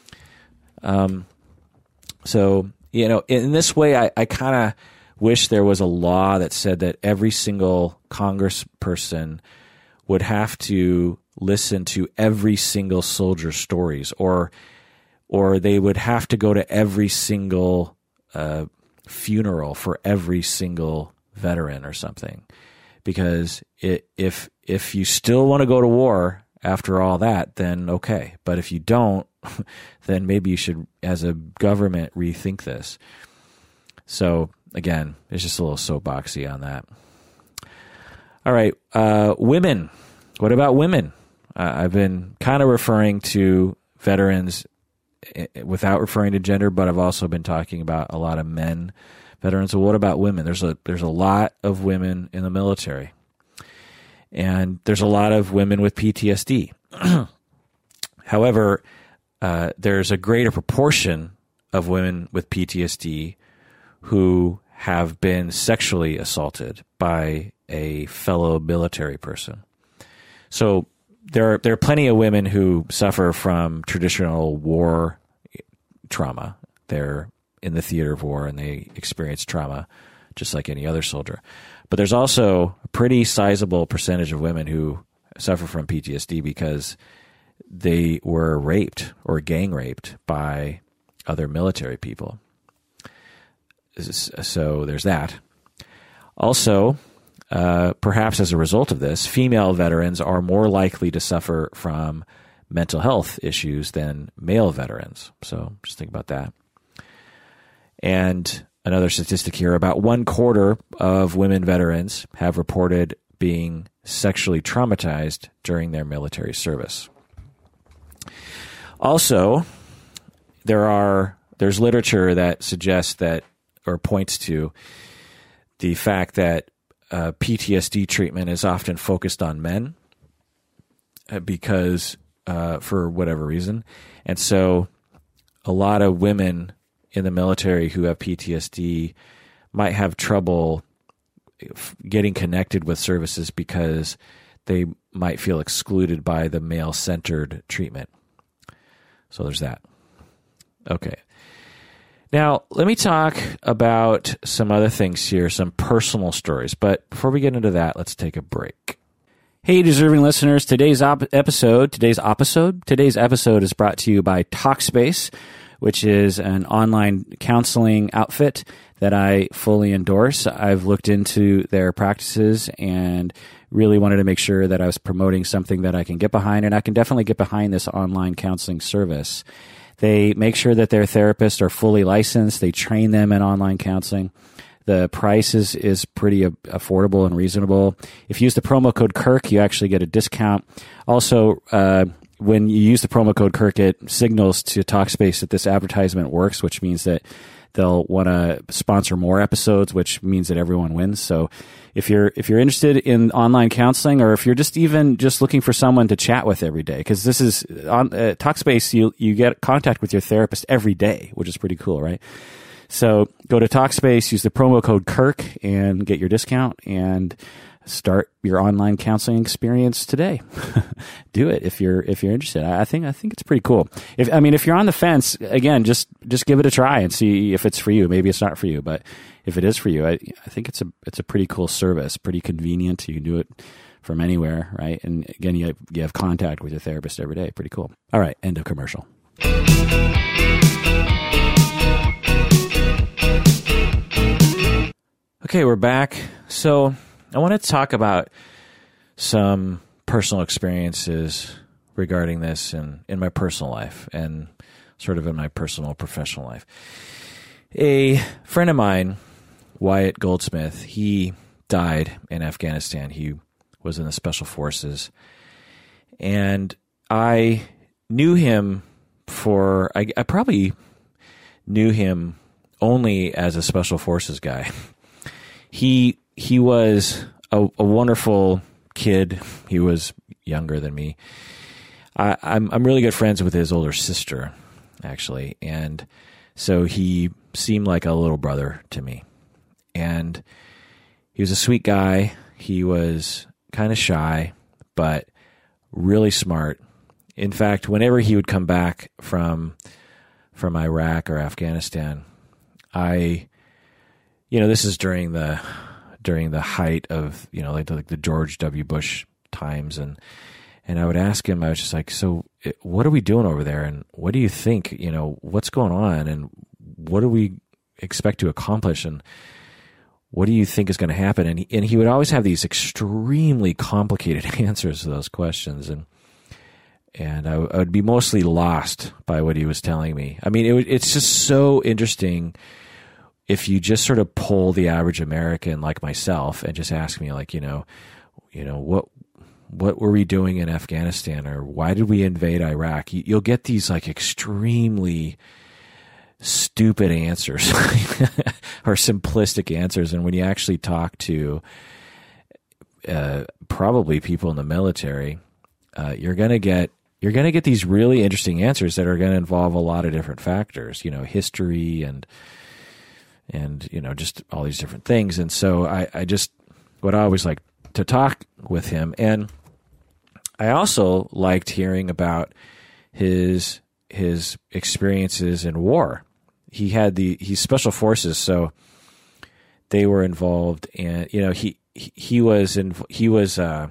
Um. So, you know, in this way, I, I kind of wish there was a law that said that every single congressperson would have to listen to every single soldier's stories, or or they would have to go to every single uh, funeral for every single veteran or something. Because it, if if you still want to go to war after all that, then okay. But if you don't, then maybe you should, as a government, rethink this. So again, it's just a little soapboxy on that. All right, uh, women. What about women? Uh, I've been kind of referring to veterans without referring to gender, but I've also been talking about a lot of men veterans. So what about women? There's a there's a lot of women in the military, and there's a lot of women with P T S D. However, uh, there's a greater proportion of women with P T S D who have been sexually assaulted by a fellow military person. So there are, there are plenty of women who suffer from traditional war trauma. They're in the theater of war and they experience trauma just like any other soldier. But there's also a pretty sizable percentage of women who suffer from P T S D because they were raped or gang raped by other military people. So there's that. Also, uh, perhaps as a result of this, female veterans are more likely to suffer from mental health issues than male veterans. So just think about that. And another statistic here, about one quarter of women veterans have reported being sexually traumatized during their military service. Also, there are there's literature that suggests that, or points to the fact that uh, P T S D treatment is often focused on men because uh, for whatever reason. And so a lot of women in the military who have P T S D might have trouble getting connected with services because they might feel excluded by the male-centered treatment. So there's that. Okay. Now, let me talk about some other things here, some personal stories. But before we get into that, let's take a break. Hey, deserving listeners, today's op- episode, today's episode, today's episode is brought to you by Talkspace, which is an online counseling outfit that I fully endorse. I've looked into their practices and really wanted to make sure that I was promoting something that I can get behind, and I can definitely get behind this online counseling service. They make sure that their therapists are fully licensed. They train them in online counseling. The price is, is pretty a- affordable and reasonable. If you use the promo code Kirk, you actually get a discount. Also, uh, when you use the promo code Kirk, it signals to Talkspace that this advertisement works, which means that they'll want to sponsor more episodes, which means that everyone wins. So if you're if you're interested in online counseling, or if you're just even just looking for someone to chat with every day, because this is on uh, Talkspace, you you get contact with your therapist every day, which is pretty cool, right? So go to Talkspace, use the promo code Kirk, and get your discount, and start your online counseling experience today. Do it if you're if you're interested. I think I think it's pretty cool. If I mean, if you're on the fence, again, just just give it a try and see if it's for you. Maybe it's not for you, but if it is for you, I I think it's a it's a pretty cool service, pretty convenient. You can do it from anywhere, right? And again, you have, you have contact with your therapist every day. Pretty cool. All right, end of commercial. Okay, we're back. So I want to talk about some personal experiences regarding this in, in my personal life and sort of in my personal professional life. A friend of mine, Wyatt Goldsmith, he died in Afghanistan. He was in the Special Forces. And I knew him for, I, I probably knew him only as a Special Forces guy. He he was a, a wonderful kid. He was younger than me. I, I'm I'm really good friends with his older sister, actually, and so he seemed like a little brother to me. And he was a sweet guy. He was kind of shy, but really smart. In fact, whenever he would come back from from Iraq or Afghanistan, I. You know, this is during the during the height of, you know, like the, like the George W. Bush times, and and I would ask him, I was just like, so what are we doing over there, and what do you think, you know, what's going on, and what do we expect to accomplish, and what do you think is going to happen? And he, and he would always have these extremely complicated answers to those questions, and and I, I would be mostly lost by what he was telling me. I mean, it, it's just so interesting. If you just sort of poll the average American like myself and just ask me, like, you know, you know, what what were we doing in Afghanistan, or why did we invade Iraq? You'll get these like extremely stupid answers or simplistic answers. And when you actually talk to uh, probably people in the military, uh, you're gonna get you're gonna get these really interesting answers that are going to involve a lot of different factors, you know, history and. and, you know, just all these different things. And so I, I just would always like to talk with him. And I also liked hearing about his his experiences in war. He had the he's Special Forces, so they were involved, and you know he he, he was in he was uh,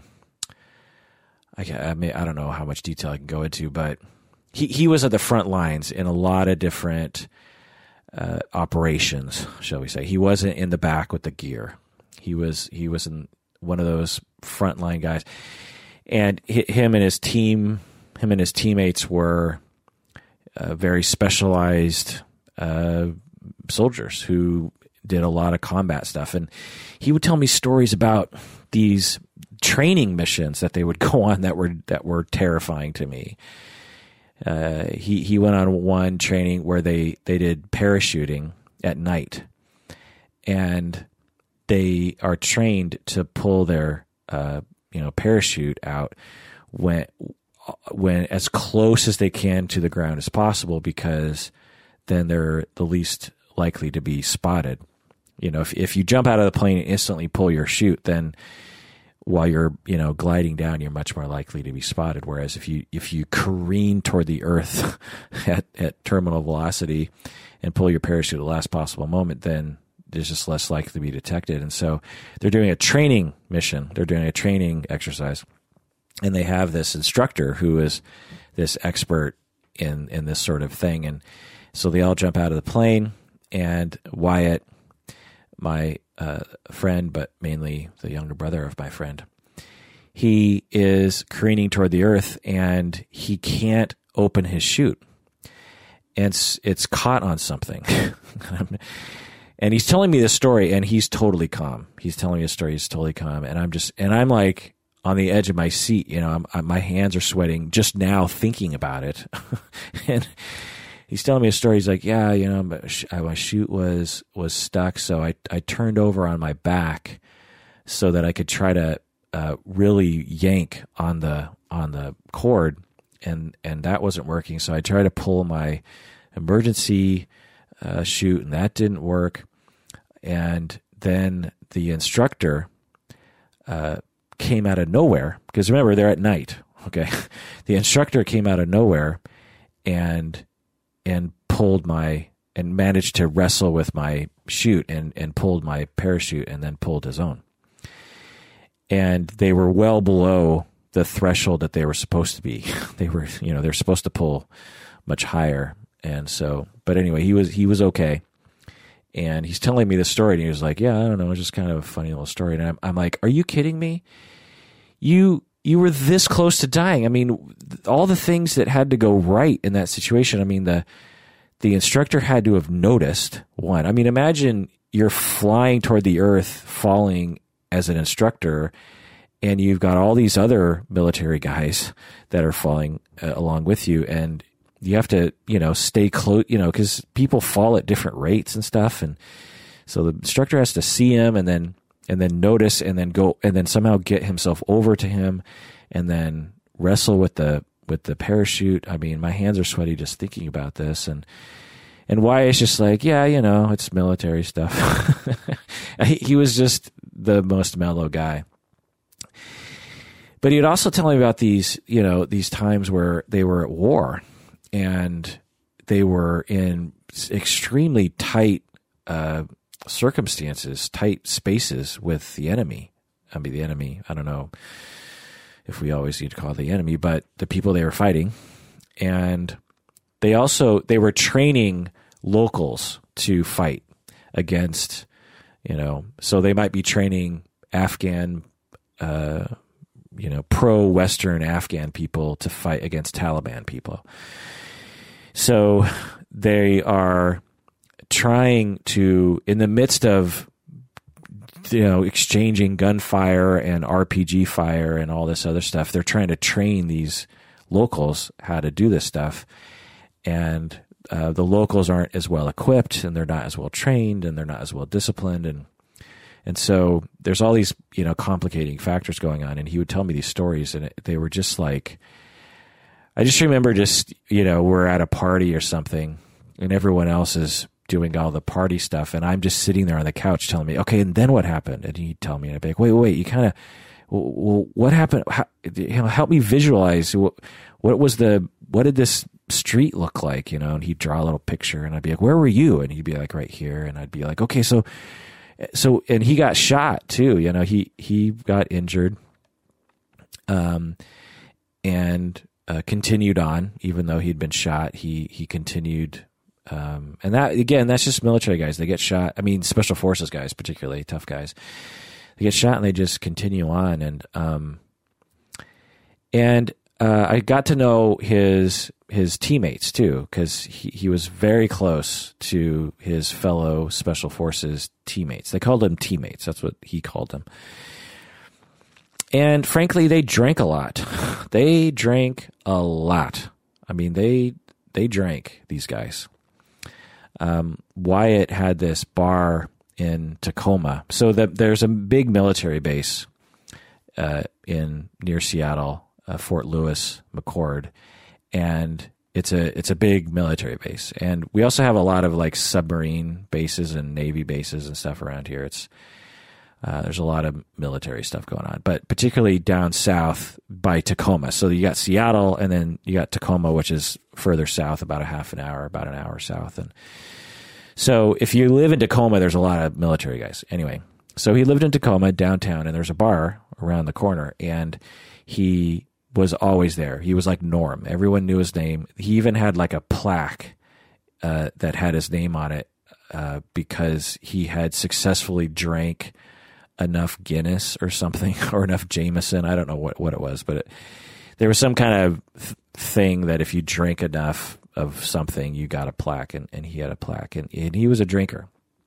I I, mean, I don't know how much detail I can go into, but he he was at the front lines in a lot of different. Uh, operations, shall we say. He wasn't in the back with the gear. He was he was in one of those frontline guys, and him and his team, him and his teammates were uh, very specialized uh, soldiers who did a lot of combat stuff. And he would tell me stories about these training missions that they would go on that were that were terrifying to me. Uh, he, he went on one training where they, they did parachuting at night, and they are trained to pull their uh, you know parachute out when when as close as they can to the ground as possible, because then they're the least likely to be spotted. You know, if if you jump out of the plane and instantly pull your chute, then while you're, you know, gliding down, you're much more likely to be spotted. Whereas if you if you careen toward the earth at, at terminal velocity and pull your parachute at the last possible moment, then there's just less likely to be detected. And so they're doing a training mission. They're doing a training exercise. And they have this instructor who is this expert in, in this sort of thing. And so they all jump out of the plane, and Wyatt, my uh, friend, but mainly the younger brother of my friend, he is careening toward the earth, and he can't open his chute. and it's, it's caught on something. And he's telling me this story, and he's totally calm. He's telling me a story. He's totally calm, and I'm just, and I'm like on the edge of my seat. You know, I'm, I, my hands are sweating just now thinking about it. And he's telling me a story. He's like, "Yeah, you know, my chute was was stuck, so I I turned over on my back so that I could try to uh, really yank on the on the cord, and and that wasn't working. So I tried to pull my emergency uh, chute, and that didn't work." And then the instructor uh, came out of nowhere, because remember, they're at night. Okay, the instructor came out of nowhere and and pulled my and managed to wrestle with my chute and and pulled my parachute, and then pulled his own. And they were well below the threshold that they were supposed to be. They were, you know, they're supposed to pull much higher, and so. But anyway, he was he was okay. And he's telling me the story, and he was like, "Yeah, I don't know, it's just kind of a funny little story." And I'm, I'm like, "Are you kidding me? You you were this close to dying. I mean, all the things that had to go right in that situation. I mean, the the instructor had to have noticed one. I mean, imagine you're flying toward the earth, falling as an instructor, and you've got all these other military guys that are falling uh, along with you, and you have to, you know, stay close, you know, because people fall at different rates and stuff. And so the instructor has to see him and then, and then notice and then go, and then somehow get himself over to him and then wrestle with the, with the parachute. I mean, my hands are sweaty just thinking about this. And, and Wyatt's just like, "Yeah, you know, it's military stuff." he, he was just the most mellow guy. But he'd also tell me about these, you know, these times where they were at war. And they were in extremely tight uh, circumstances, tight spaces with the enemy. I mean, the enemy, I don't know if we always need to call it the enemy, but the people they were fighting. And they also, they were training locals to fight against, you know, so they might be training Afghan, uh, you know, pro-Western Afghan people to fight against Taliban people. So they are trying to, in the midst of, you know, exchanging gunfire and R P G fire and all this other stuff, they're trying to train these locals how to do this stuff. And uh, the locals aren't as well equipped, and they're not as well trained, and they're not as well disciplined. And and so there's all these, you know, complicating factors going on. And he would tell me these stories, and it, they were just like, I just remember just, you know, we're at a party or something, and everyone else is doing all the party stuff, and I'm just sitting there on the couch telling me, "Okay, and then what happened?" And he'd tell me, and I'd be like, "Wait, wait, you kind of, well, what happened? How, you know, help me visualize what, what was the, what did this street look like?" You know, and he'd draw a little picture, and I'd be like, "Where were you?" And he'd be like, "Right here," and I'd be like, "Okay, so, so," and he got shot too. You know, he he got injured, um, and. Uh, continued on, even though he'd been shot. He he continued, um, and that again, that's just military guys. They get shot. I mean, special forces guys, particularly tough guys. They get shot and they just continue on. And um, and uh, I got to know his his teammates too, because he he was very close to his fellow special forces teammates. They called them teammates. That's what he called them. And frankly, they drank a lot. They drank a lot. I mean, they they drank, these guys. Um, Wyatt had this bar in Tacoma. So the, there's a big military base uh, in near Seattle, uh, Fort Lewis, McChord, and it's a it's a big military base. And we also have a lot of like submarine bases and Navy bases and stuff around here. It's Uh, there's a lot of military stuff going on, but particularly down south by Tacoma. So you got Seattle, and then you got Tacoma, which is further south, about a half an hour, about an hour south. And so if you live in Tacoma, there's a lot of military guys. Anyway, so he lived in Tacoma downtown, and there's a bar around the corner, and he was always there. He was like Norm. Everyone knew his name. He even had like a plaque uh, that had his name on it uh, because he had successfully drank enough Guinness or something, or enough Jameson. I don't know what, what it was, but it, there was some kind of th- thing that if you drink enough of something, you got a plaque, and, and he had a plaque, and, and he was a drinker.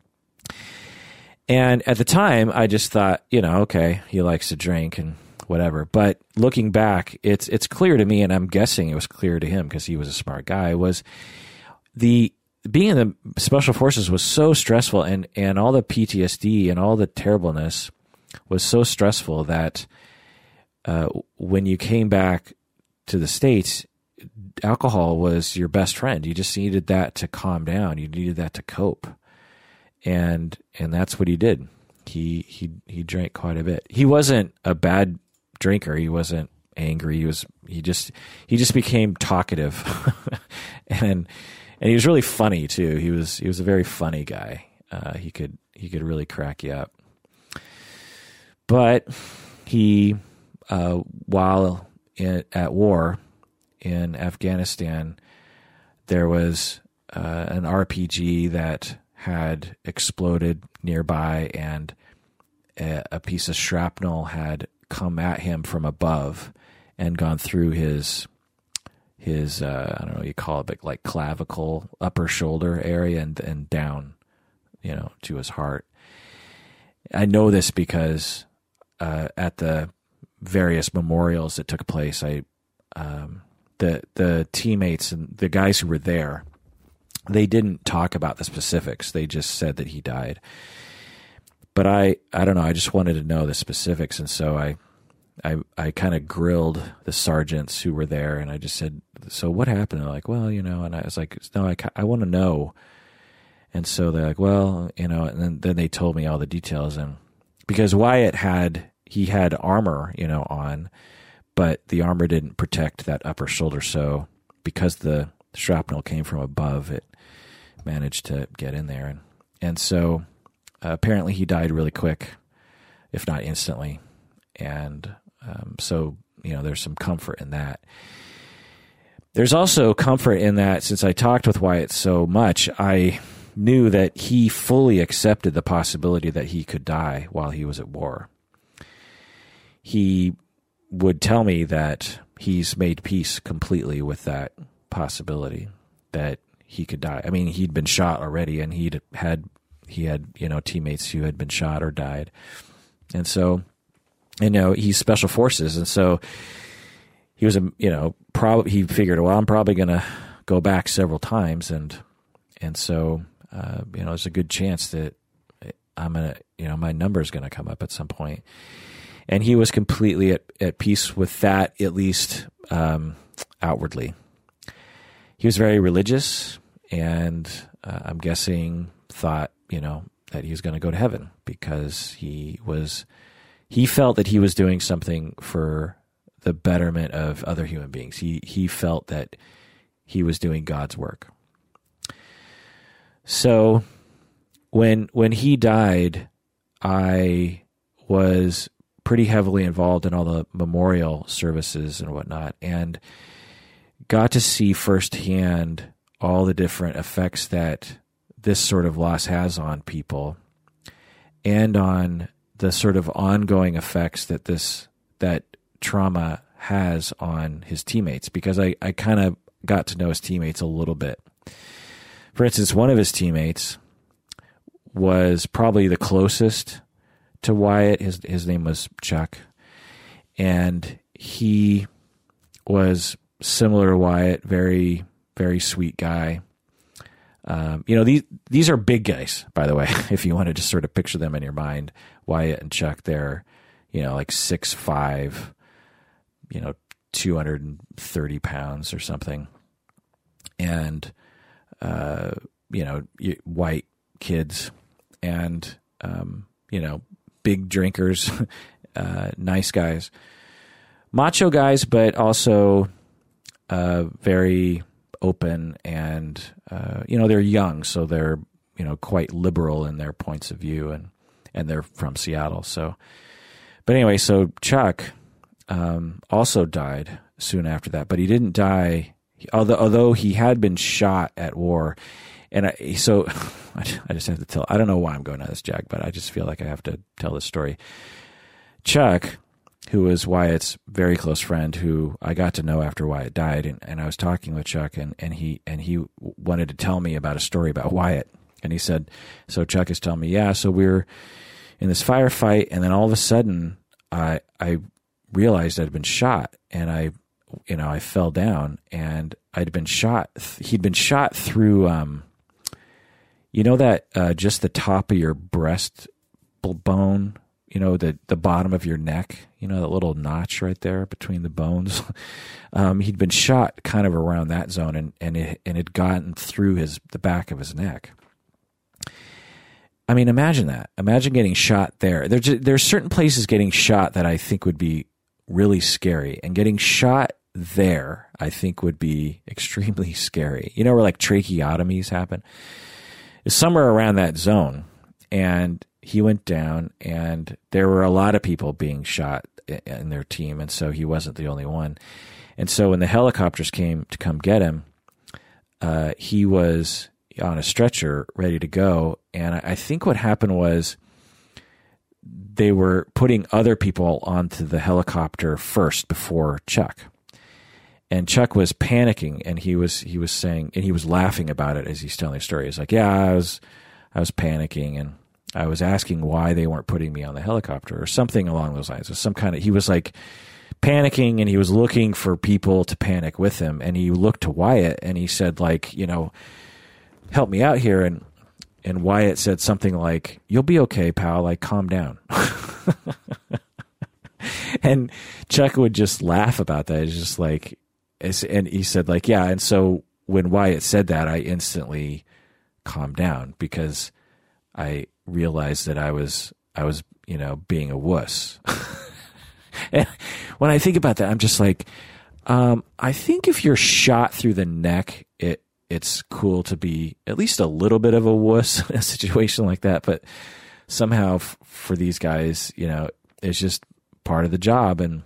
And at the time, I just thought, you know, okay, he likes to drink and whatever. But looking back, it's it's clear to me, and I'm guessing it was clear to him because he was a smart guy, was the being in the Special Forces was so stressful, and, and all the P T S D and all the terribleness was so stressful that uh, when you came back to the States, alcohol was your best friend. You just needed that to calm down. You needed that to cope. And and that's what he did. He he he drank quite a bit. He wasn't a bad drinker. He wasn't angry. He was he just he just became talkative, and and he was really funny too. He was he was a very funny guy. Uh, he could he could really crack you up. But he, uh, while in, at war in Afghanistan, there was uh, an R P G that had exploded nearby, and a, a piece of shrapnel had come at him from above and gone through his his uh, I don't know what you call it, but like clavicle, upper shoulder area, and and down, you know, to his heart. I know this because uh, at the various memorials that took place, I um, the the teammates and the guys who were there, they didn't talk about the specifics. They just said that he died. But I, I don't know. I just wanted to know the specifics, and so I, I, I kind of grilled the sergeants who were there, and I just said, "So what happened?" They're like, "Well, you know," and I was like, "No, I, I want to know." And so they're like, "Well, you know," and then, then they told me all the details, and because Wyatt had he had armor, you know, on, but the armor didn't protect that upper shoulder, so because the shrapnel came from above, it managed to get in there, and and so uh, apparently he died really quick, if not instantly, and um, so you know there's some comfort in that. There's also comfort in that since I talked with Wyatt so much, I knew that he fully accepted the possibility that he could die while he was at war. He would tell me that he's made peace completely with that possibility that he could die. I mean, he'd been shot already, and he'd had he had you know teammates who had been shot or died, and so you know he's Special Forces, and so he was a you know probably he figured, well, I'm probably going to go back several times, and and so uh, you know there's a good chance that I'm gonna you know my number is going to come up at some point, and he was completely at at peace with that, at least um, outwardly. He was very religious, and uh, I'm guessing thought, you know, that he was going to go to heaven because he was, he felt that he was doing something for the betterment of other human beings. He he felt that he was doing God's work. So when when he died, I was pretty heavily involved in all the memorial services and whatnot, and got to see firsthand all the different effects that this sort of loss has on people, and on the sort of ongoing effects that this that trauma has on his teammates, because I, I kind of got to know his teammates a little bit. For instance, one of his teammates was probably the closest to Wyatt. His his name was Chuck, and he was similar to Wyatt, very, very sweet guy. Um, you know, these these are big guys, by the way, if you want to just sort of picture them in your mind. Wyatt and Chuck, they're, you know, like six five, you know, two hundred thirty pounds or something. And, uh, you know, white kids and, um, you know, big drinkers, uh, nice guys. Macho guys, but also uh, very open, and uh, you know they're young, so they're you know quite liberal in their points of view, and and they're from Seattle. So, but anyway, so Chuck um, also died soon after that, but he didn't die. Although although he had been shot at war, and I, so I just have to tell. I don't know why I'm going on this, Jack, but I just feel like I have to tell this story. Chuck who was Wyatt's very close friend, who I got to know after Wyatt died, and, and I was talking with Chuck, and, and he and he wanted to tell me about a story about Wyatt, and he said, so Chuck is telling me, yeah, so we were in this firefight, and then all of a sudden, I I realized I'd been shot, and I, you know, I fell down, and I'd been shot. He'd been shot through, um, you know, that uh, just the top of your breast bone. You know, the, the bottom of your neck, you know, that little notch right there between the bones. um, he'd been shot kind of around that zone, and, and it and it gotten through his the back of his neck. I mean, imagine that. Imagine getting shot there. There's there's certain places getting shot that I think would be really scary, and getting shot there, I think, would be extremely scary. You know, where like tracheotomies happen. It's somewhere around that zone, and he went down, and there were a lot of people being shot in their team, and so he wasn't the only one. And so when the helicopters came to come get him, uh, he was on a stretcher ready to go. And I think what happened was they were putting other people onto the helicopter first before Chuck. And Chuck was panicking, and he was he was saying, and he was laughing about it as he's telling the story. He's like, "Yeah, I was I was panicking, and I was asking why they weren't putting me on the helicopter," or something along those lines. Or some kind of, he was like panicking, and he was looking for people to panic with him. And he looked to Wyatt, and he said, like, you know, help me out here. And, and Wyatt said something like, "You'll be okay, pal. Like, calm down." And Chuck would just laugh about that. It's just like, and he said, like, yeah. And so when Wyatt said that, I instantly calmed down, because I realized that I was, I was, you know, being a wuss. And when I think about that, I'm just like, um, I think if you're shot through the neck, it, it's cool to be at least a little bit of a wuss in a situation like that. But somehow f- for these guys, you know, it's just part of the job. And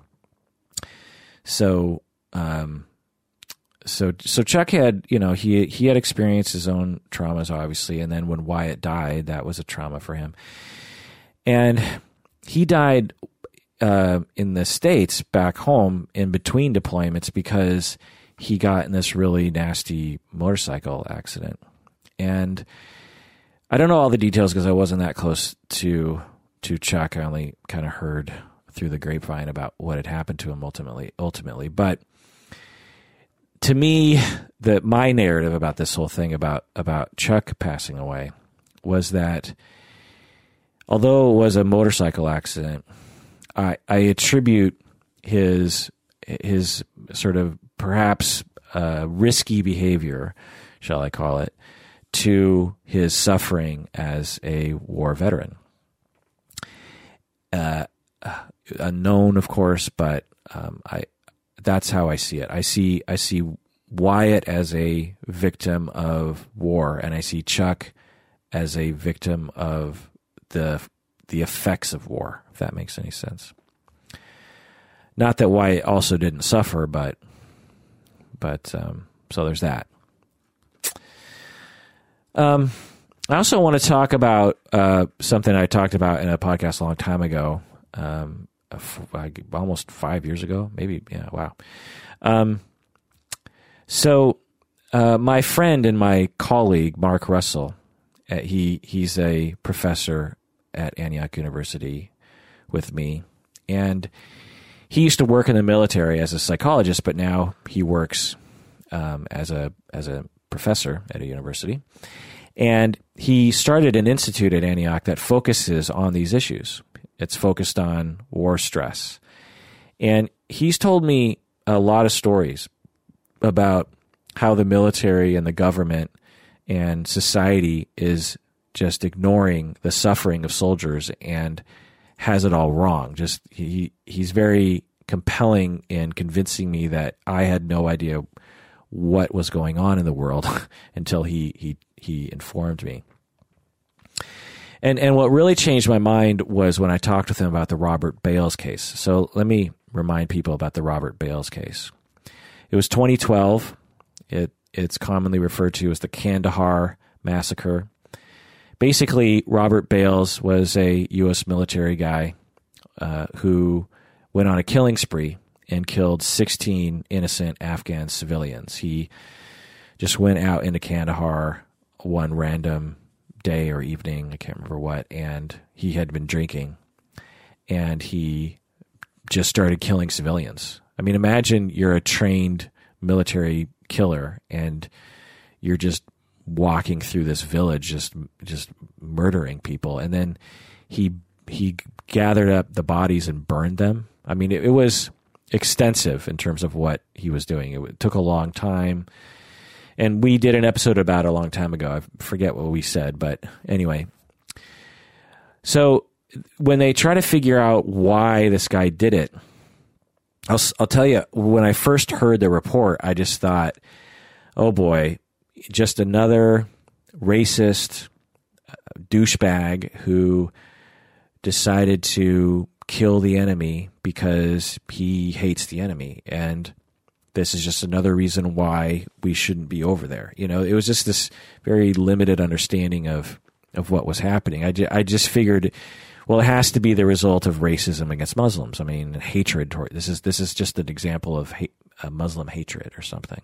so, um, So, so Chuck had, you know, he he had experienced his own traumas, obviously, and then when Wyatt died, that was a trauma for him. And he died uh, in the States back home in between deployments because he got in this really nasty motorcycle accident. And I don't know all the details because I wasn't that close to to Chuck. I only kind of heard through the grapevine about what had happened to him ultimately. Ultimately, but to me, the my narrative about this whole thing about about Chuck passing away was that although it was a motorcycle accident, I I attribute his his sort of perhaps uh, risky behavior, shall I call it, to his suffering as a war veteran. Uh, unknown, of course, but um, I. That's how I see it. I see I see Wyatt as a victim of war, and I see Chuck as a victim of the the effects of war, if that makes any sense. Not that Wyatt also didn't suffer, but but um, so there's that. Um, I also want to talk about uh, something I talked about in a podcast a long time ago. Um, almost five years ago, maybe. Yeah. Wow. Um, so, uh, my friend and my colleague, Mark Russell, uh, he, he's a professor at Antioch University with me, and he used to work in the military as a psychologist, but now he works, um, as a, as a professor at a university. And he started an institute at Antioch that focuses on these issues. It's focused on war stress. And he's told me a lot of stories about how the military and the government and society is just ignoring the suffering of soldiers and has it all wrong. Just he he's very compelling in convincing me that I had no idea what was going on in the world until he he he informed me. And and what really changed my mind was when I talked with him about the Robert Bales case. So let me remind people about the Robert Bales case. It was twenty twelve. It it's commonly referred to as the Kandahar massacre. Basically, Robert Bales was a U S military guy uh, who went on a killing spree and killed sixteen innocent Afghan civilians. He just went out into Kandahar one random day or evening, I can't remember what, and he had been drinking, and he just started killing civilians. I mean, imagine you're a trained military killer, and you're just walking through this village, just just murdering people, and then he he gathered up the bodies and burned them. I mean, it, it was extensive in terms of what he was doing. It, it took a long time, and we did an episode about it a long time ago. I forget what we said, but anyway. So when they try to figure out why this guy did it, I'll, I'll tell you, when I first heard the report, I just thought, oh boy, just another racist douchebag who decided to kill the enemy because he hates the enemy. And this is just another reason why we shouldn't be over there. You know, it was just this very limited understanding of, of what was happening. I, ju- I just figured, well, it has to be the result of racism against Muslims. I mean, hatred toward, this is, this is just an example of hate, uh, Muslim hatred or something.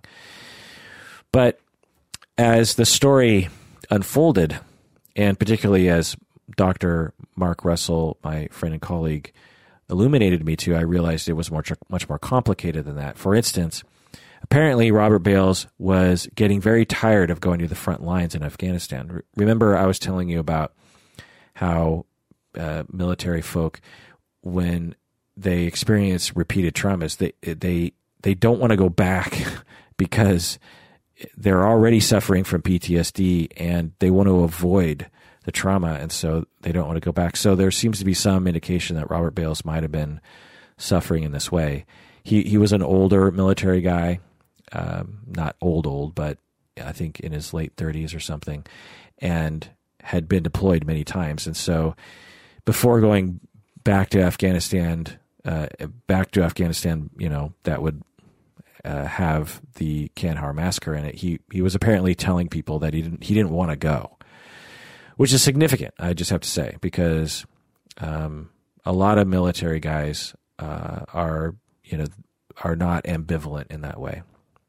But as the story unfolded, and particularly as Doctor Mark Russell, my friend and colleague, illuminated me to, I realized it was more, much more complicated than that. For instance, apparently Robert Bales was getting very tired of going to the front lines in Afghanistan. Remember, I was telling you about how uh, military folk, when they experience repeated traumas, they they they don't want to go back because they're already suffering from P T S D and they want to avoid the trauma, and so they don't want to go back. So there seems to be some indication that Robert Bales might have been suffering in this way. He he was an older military guy, um, not old old, but I think in his late thirties or something, and had been deployed many times. And so before going back to Afghanistan, uh, back to Afghanistan, you know, that would uh, have the Kandahar massacre in it. He he was apparently telling people that he didn't he didn't want to go. Which is significant, I just have to say, because um, a lot of military guys uh, are, you know, are not ambivalent in that way.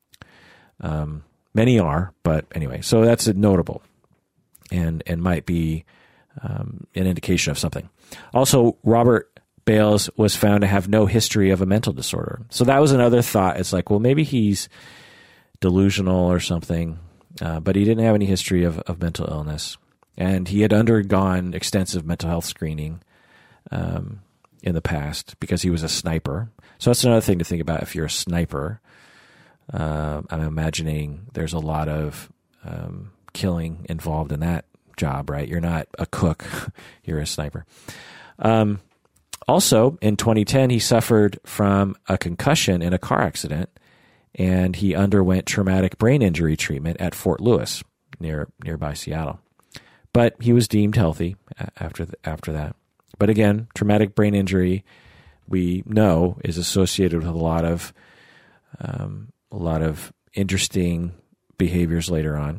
Um, many are, but anyway, so that's notable, and and might be um, an indication of something. Also, Robert Bales was found to have no history of a mental disorder, so that was another thought. It's like, well, maybe he's delusional or something, uh, but he didn't have any history of, of mental illness. And he had undergone extensive mental health screening um, in the past because he was a sniper. So that's another thing to think about if you're a sniper. Uh, I'm imagining there's a lot of um, killing involved in that job, right? You're not a cook, you're a sniper. Um, also, in twenty ten, he suffered from a concussion in a car accident, and he underwent traumatic brain injury treatment at Fort Lewis, near nearby Seattle. But he was deemed healthy after the, after that. But again, traumatic brain injury, we know, is associated with a lot of um, a lot of interesting behaviors later on.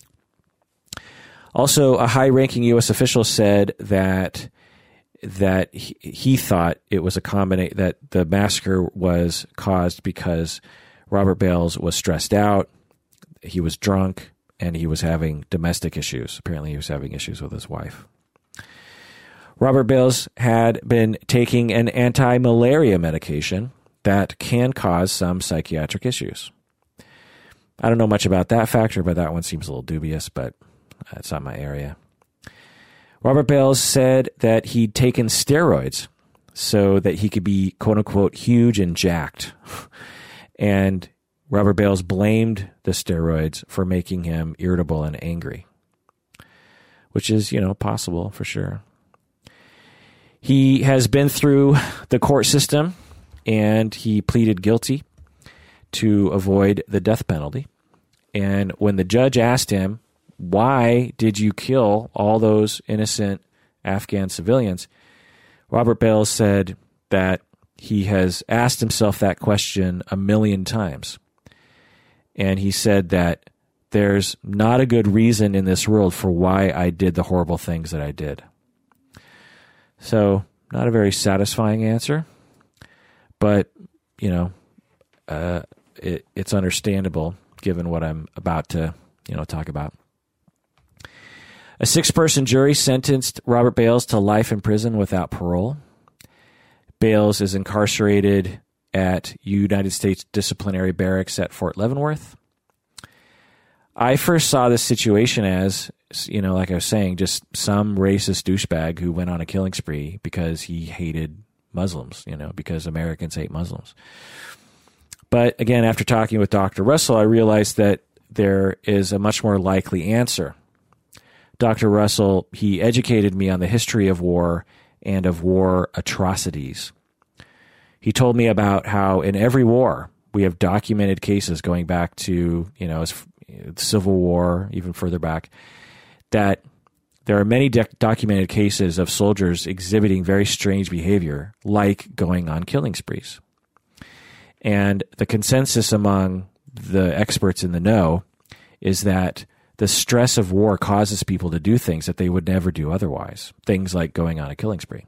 Also, a high-ranking U S official said that that he, he thought it was a combination, that the massacre was caused because Robert Bales was stressed out, he was drunk, and he was having domestic issues. Apparently, he was having issues with his wife. Robert Bales had been taking an anti-malaria medication that can cause some psychiatric issues. I don't know much about that factor, but that one seems a little dubious, but it's not my area. Robert Bales said that he'd taken steroids so that he could be, quote-unquote, huge and jacked. And Robert Bales blamed the steroids for making him irritable and angry, which is, you know, possible for sure. He has been through the court system, and he pleaded guilty to avoid the death penalty. And when the judge asked him, why did you kill all those innocent Afghan civilians, Robert Bales said that he has asked himself that question a million times. And he said that there's not a good reason in this world for why I did the horrible things that I did. So, not a very satisfying answer. but, you know, uh, it, it's understandable given what I'm about to, you know, talk about. A six-person jury sentenced Robert Bales to life in prison without parole. Bales is incarcerated at United States Disciplinary Barracks at Fort Leavenworth. I first saw this situation as, you know, like I was saying, just some racist douchebag who went on a killing spree because he hated Muslims, you know, because Americans hate Muslims. But again, after talking with Doctor Russell, I realized that there is a much more likely answer. Doctor Russell, he educated me on the history of war and of war atrocities. He told me about how in every war we have documented cases going back to, you know, the Civil War, even further back, that there are many de- documented cases of soldiers exhibiting very strange behavior, like going on killing sprees. And the consensus among the experts in the know is that the stress of war causes people to do things that they would never do otherwise, things like going on a killing spree.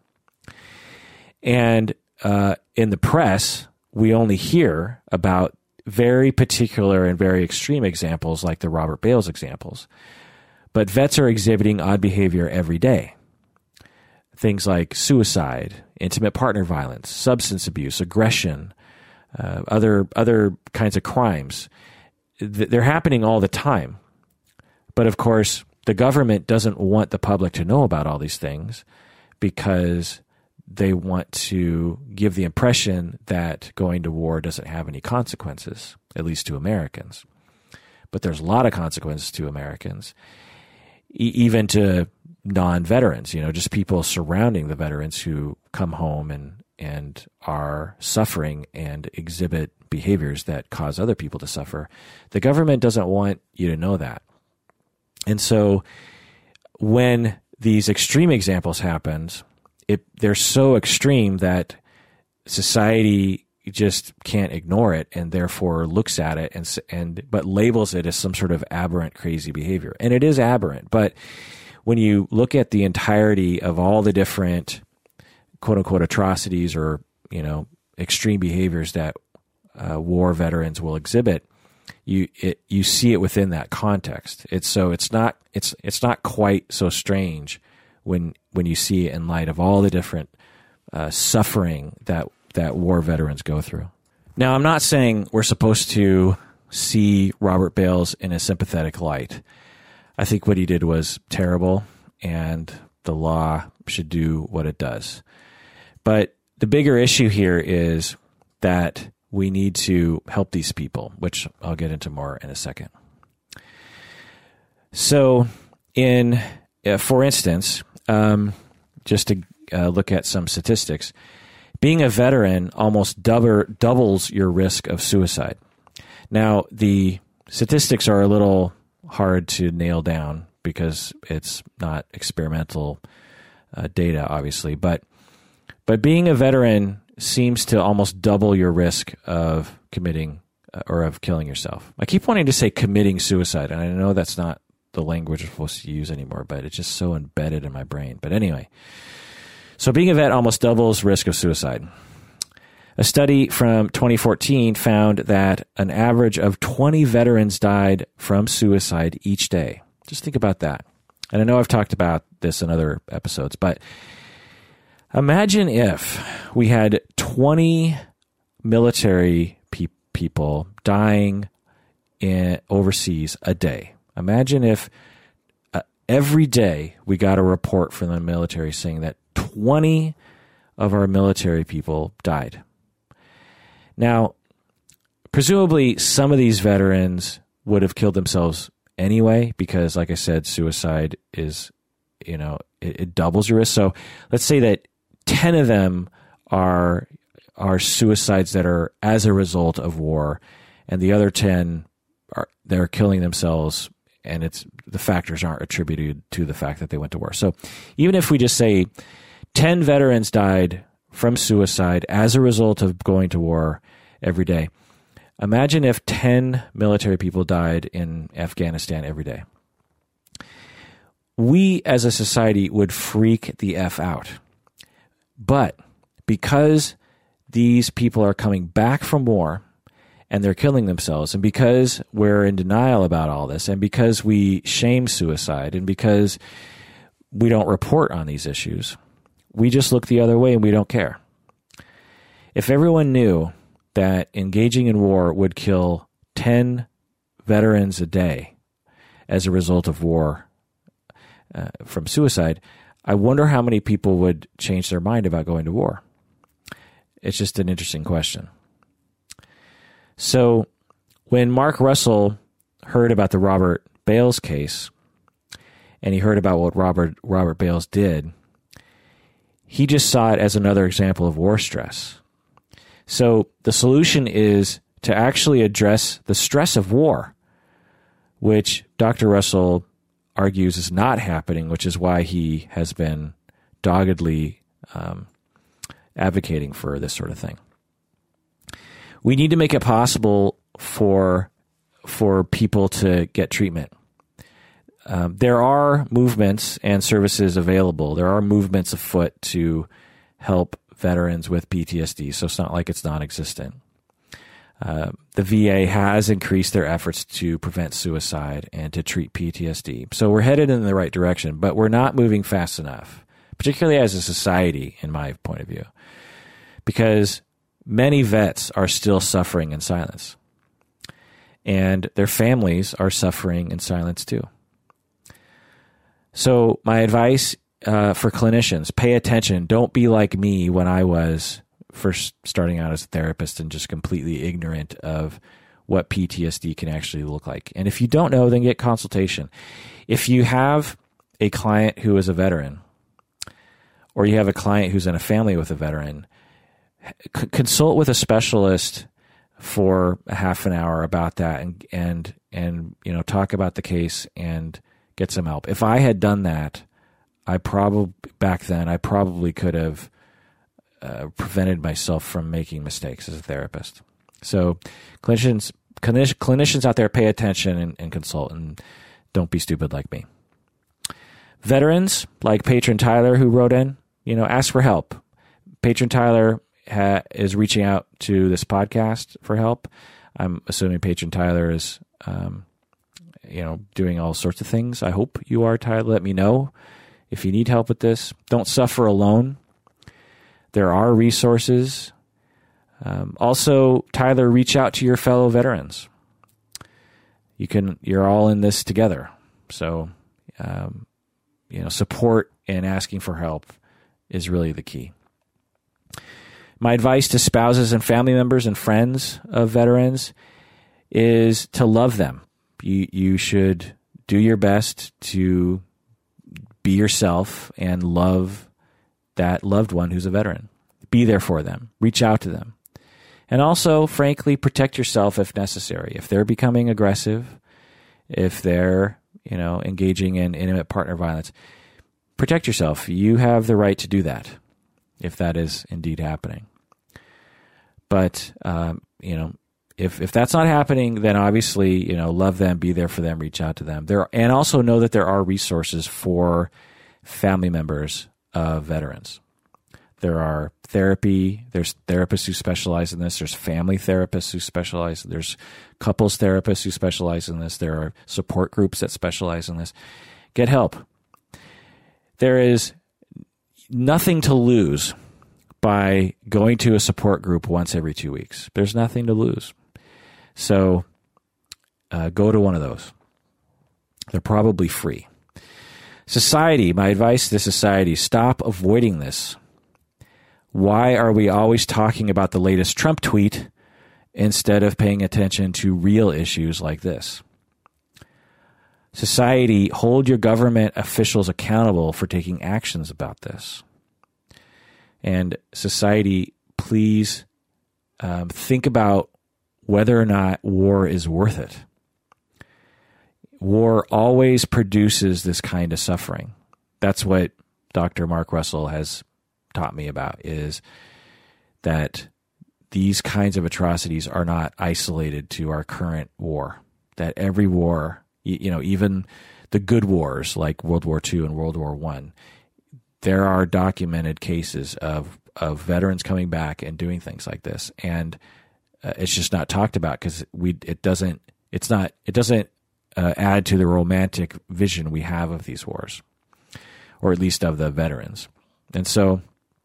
And uh, in the press, we only hear about very particular and very extreme examples like the Robert Bales examples. But vets are exhibiting odd behavior every day. Things like suicide, intimate partner violence, substance abuse, aggression, uh, other other kinds of crimes. They're happening all the time. But of course, the government doesn't want the public to know about all these things because they want to give the impression that going to war doesn't have any consequences, at least to Americans. But there's a lot of consequences to Americans, e- even to non-veterans, you know, just people surrounding the veterans who come home and, and are suffering and exhibit behaviors that cause other people to suffer. The government doesn't want you to know that. And so when these extreme examples happen, it, they're so extreme that society just can't ignore it and therefore looks at it and and but labels it as some sort of aberrant, crazy behavior. And it is aberrant. But when you look at the entirety of all the different quote unquote atrocities or, you know, extreme behaviors that uh, war veterans will exhibit, you it you see it within that context. It's so it's not it's it's not quite so strange when when you see it in light of all the different uh, suffering that that war veterans go through. Now, I'm not saying we're supposed to see Robert Bales in a sympathetic light. I think what he did was terrible, and the law should do what it does. But the bigger issue here is that we need to help these people, which I'll get into more in a second. So, in uh, for instance, um, just to uh, look at some statistics, being a veteran almost double, doubles your risk of suicide. Now, the statistics are a little hard to nail down because it's not experimental uh, data, obviously, but but being a veteran seems to almost double your risk of committing uh, or of killing yourself. I keep wanting to say committing suicide, and I know that's not the language we're supposed to use anymore, but it's just so embedded in my brain. But anyway, so being a vet almost doubles risk of suicide. A study from twenty fourteen found that an average of twenty veterans died from suicide each day. Just think about that. And I know I've talked about this in other episodes, but imagine if we had twenty military pe- people dying in overseas a day. Imagine if uh, every day we got a report from the military saying that twenty of our military people died. Now, presumably some of these veterans would have killed themselves anyway because, like I said, suicide is, you know, it, it doubles your risk. So let's say that ten of them are are suicides that are as a result of war, and the other ten are they're killing themselves, and it's the factors aren't attributed to the fact that they went to war. So even if we just say ten veterans died from suicide as a result of going to war every day, imagine if ten military people died in Afghanistan every day. We as a society would freak the F out. But because these people are coming back from war and they're killing themselves. And because we're in denial about all this, and because we shame suicide, and because we don't report on these issues, we just look the other way and we don't care. If everyone knew that engaging in war would kill ten veterans a day as a result of war uh, from suicide, I wonder how many people would change their mind about going to war. It's just an interesting question. So when Mark Russell heard about the Robert Bales case, and he heard about what Robert Robert Bales did, he just saw it as another example of war stress. So the solution is to actually address the stress of war, which Doctor Russell argues is not happening, which is why he has been doggedly um, advocating for this sort of thing. We need to make it possible for for people to get treatment. Um, there are movements and services available. There are movements afoot to help veterans with P T S D, so it's not like it's non-existent. Uh, the V A has increased their efforts to prevent suicide and to treat P T S D. So we're headed in the right direction, but we're not moving fast enough, particularly as a society, in my point of view, because many vets are still suffering in silence, and their families are suffering in silence too. So my advice uh, for clinicians, pay attention. Don't be like me when I was first starting out as a therapist and just completely ignorant of what P T S D can actually look like. And if you don't know, then get consultation. If you have a client who is a veteran, or you have a client who's in a family with a veteran, c- consult with a specialist for a half an hour about that, and and and you know talk about the case and get some help. If I had done that, I probably back then I probably could have uh, prevented myself from making mistakes as a therapist. So, clinicians clinicians, clinicians out there, pay attention and, and consult, and don't be stupid like me. Veterans like Patron Tyler, who wrote in, you know, ask for help. Patron Tyler ha- is reaching out to this podcast for help. I'm assuming Patron Tyler is, um, you know, doing all sorts of things. I hope you are, Tyler. Let me know if you need help with this. Don't suffer alone. There are resources. Um, also, Tyler, reach out to your fellow veterans. You can. You're all in this together. So, um, you know, support and asking for help is really the key. My advice to spouses and family members and friends of veterans is to love them. You you should do your best to be yourself and love that loved one who's a veteran. Be there for them. Reach out to them. And also, frankly, protect yourself if necessary. If they're becoming aggressive, if they're, you know, engaging in intimate partner violence, protect yourself. You have the right to do that if that is indeed happening. But, um, you know, if if that's not happening, then obviously, you know, love them, be there for them, reach out to them. There, and also know that there are resources for family members of veterans. There are therapy, there's therapists who specialize in this, there's family therapists who specialize, there's couples therapists who specialize in this, there are support groups that specialize in this. Get help. There is nothing to lose by going to a support group once every two weeks. There's nothing to lose. So uh, go to one of those. They're probably free. Society, my advice to society, stop avoiding this. Why are we always talking about the latest Trump tweet instead of paying attention to real issues like this? Society, hold your government officials accountable for taking actions about this. And society, please um, think about whether or not war is worth it. War always produces this kind of suffering. That's what Doctor Mark Russell has taught me about, is that these kinds of atrocities are not isolated to our current war. That every war, you know, even the good wars like World War Two and World War One, there are documented cases of of veterans coming back and doing things like this, and uh, it's just not talked about because we it doesn't it's not it doesn't uh, add to the romantic vision we have of these wars, or at least of the veterans. And so,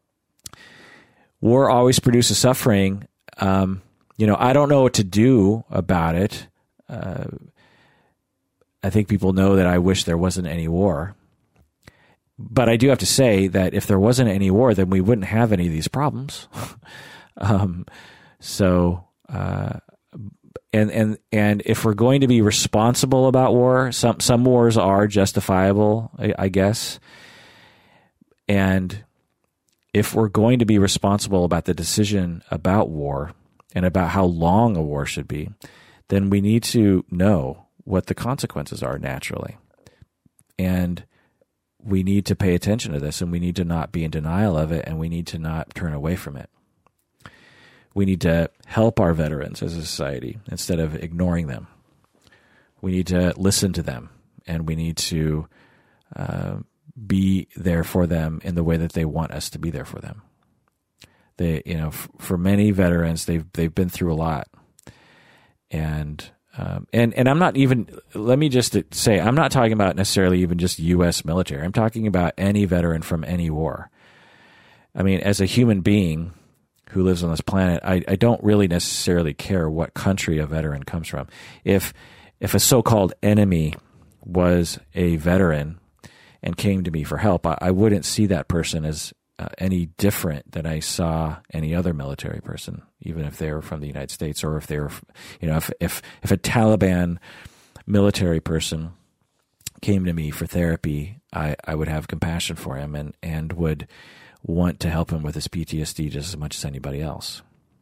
war always produces suffering. Um, you know, I don't know what to do about it. Uh, I think people know that I wish there wasn't any war. But I do have to say that if there wasn't any war, then we wouldn't have any of these problems. um, so, uh, and and and if we're going to be responsible about war, some some wars are justifiable, I, I guess. And if we're going to be responsible about the decision about war and about how long a war should be, then we need to know what the consequences are naturally. And we need to pay attention to this, and we need to not be in denial of it, and we need to not turn away from it. We need to help our veterans as a society instead of ignoring them. We need to listen to them, and we need to uh, be there for them in the way that they want us to be there for them. They, you know, f- for many veterans, they've they've been through a lot, and. Um, and, and I'm not even, let me just say, I'm not talking about necessarily even just U S military. I'm talking about any veteran from any war. I mean, as a human being who lives on this planet, I, I don't really necessarily care what country a veteran comes from. If, if a so-called enemy was a veteran and came to me for help, I, I wouldn't see that person as uh, any different than I saw any other military person, even if they were from the United States, or if they were, you know, if, if, if a Taliban military person came to me for therapy, I, I would have compassion for him and, and would want to help him with his P T S D just as much as anybody else.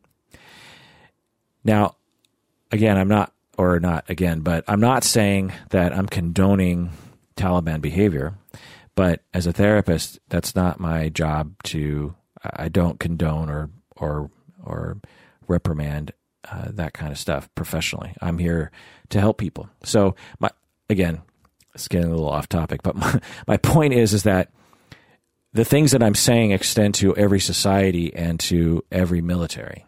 Now, again, I'm not, or not again, but I'm not saying that I'm condoning Taliban behavior. But as a therapist, that's not my job to, I don't condone or or or reprimand uh, that kind of stuff professionally. I'm here to help people. So my again, it's getting a little off topic, but my, my point is is that the things that I'm saying extend to every society and to every military.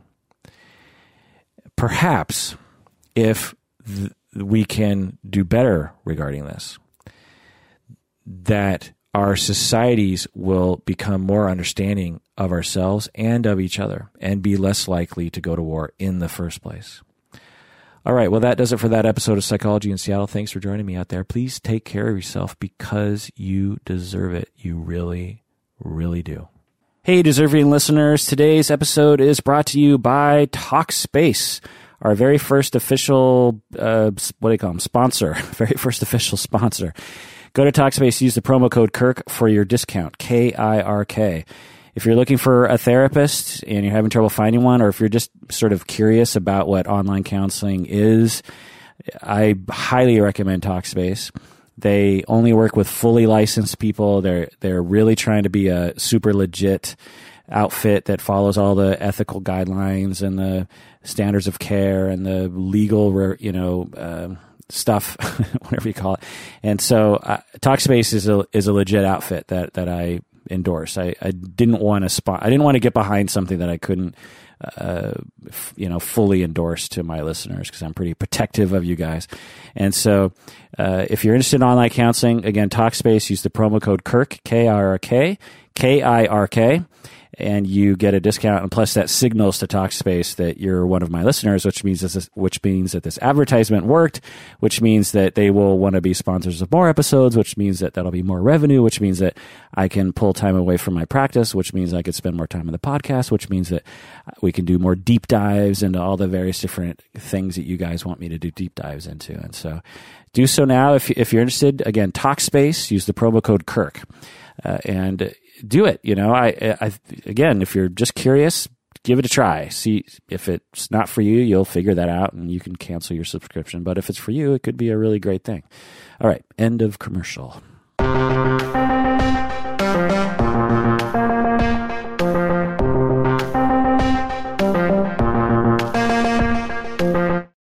Perhaps if th- we can do better regarding this, that our societies will become more understanding of ourselves and of each other and be less likely to go to war in the first place. All right, well, that does it for that episode of Psychology in Seattle. Thanks for joining me out there. Please take care of yourself because you deserve it. You really, really do. Hey, deserving listeners, today's episode is brought to you by Talkspace, our very first official, uh, what do you call them, sponsor, very first official sponsor. Go to Talkspace, use the promo code Kirk for your discount, K I R K. If you're looking for a therapist and you're having trouble finding one, or if you're just sort of curious about what online counseling is, I highly recommend Talkspace. They only work with fully licensed people. They're they're really trying to be a super legit outfit that follows all the ethical guidelines and the standards of care and the legal, you know, uh, stuff, whatever you call it. And so uh, Talkspace is a is a legit outfit that that I endorse. I, I didn't want to spot. I didn't want to get behind something that I couldn't, uh, f- you know, fully endorse to my listeners because I'm pretty protective of you guys. And so, uh, if you're interested in online counseling, again, Talkspace, use the promo code Kirk, K I R K, K I R K. And you get a discount, and plus that signals to Talkspace that you're one of my listeners, which means this, which means that this advertisement worked, which means that they will want to be sponsors of more episodes, which means that that'll be more revenue, which means that I can pull time away from my practice, which means I could spend more time on the podcast, which means that we can do more deep dives into all the various different things that you guys want me to do deep dives into. And so do so now if if you're interested. Again, Talkspace, use the promo code Kirk, uh, and do it. You know, I, I, again, if you're just curious, give it a try. See if it's not for you, you'll figure that out and you can cancel your subscription. But if it's for you, it could be a really great thing. All right. End of commercial.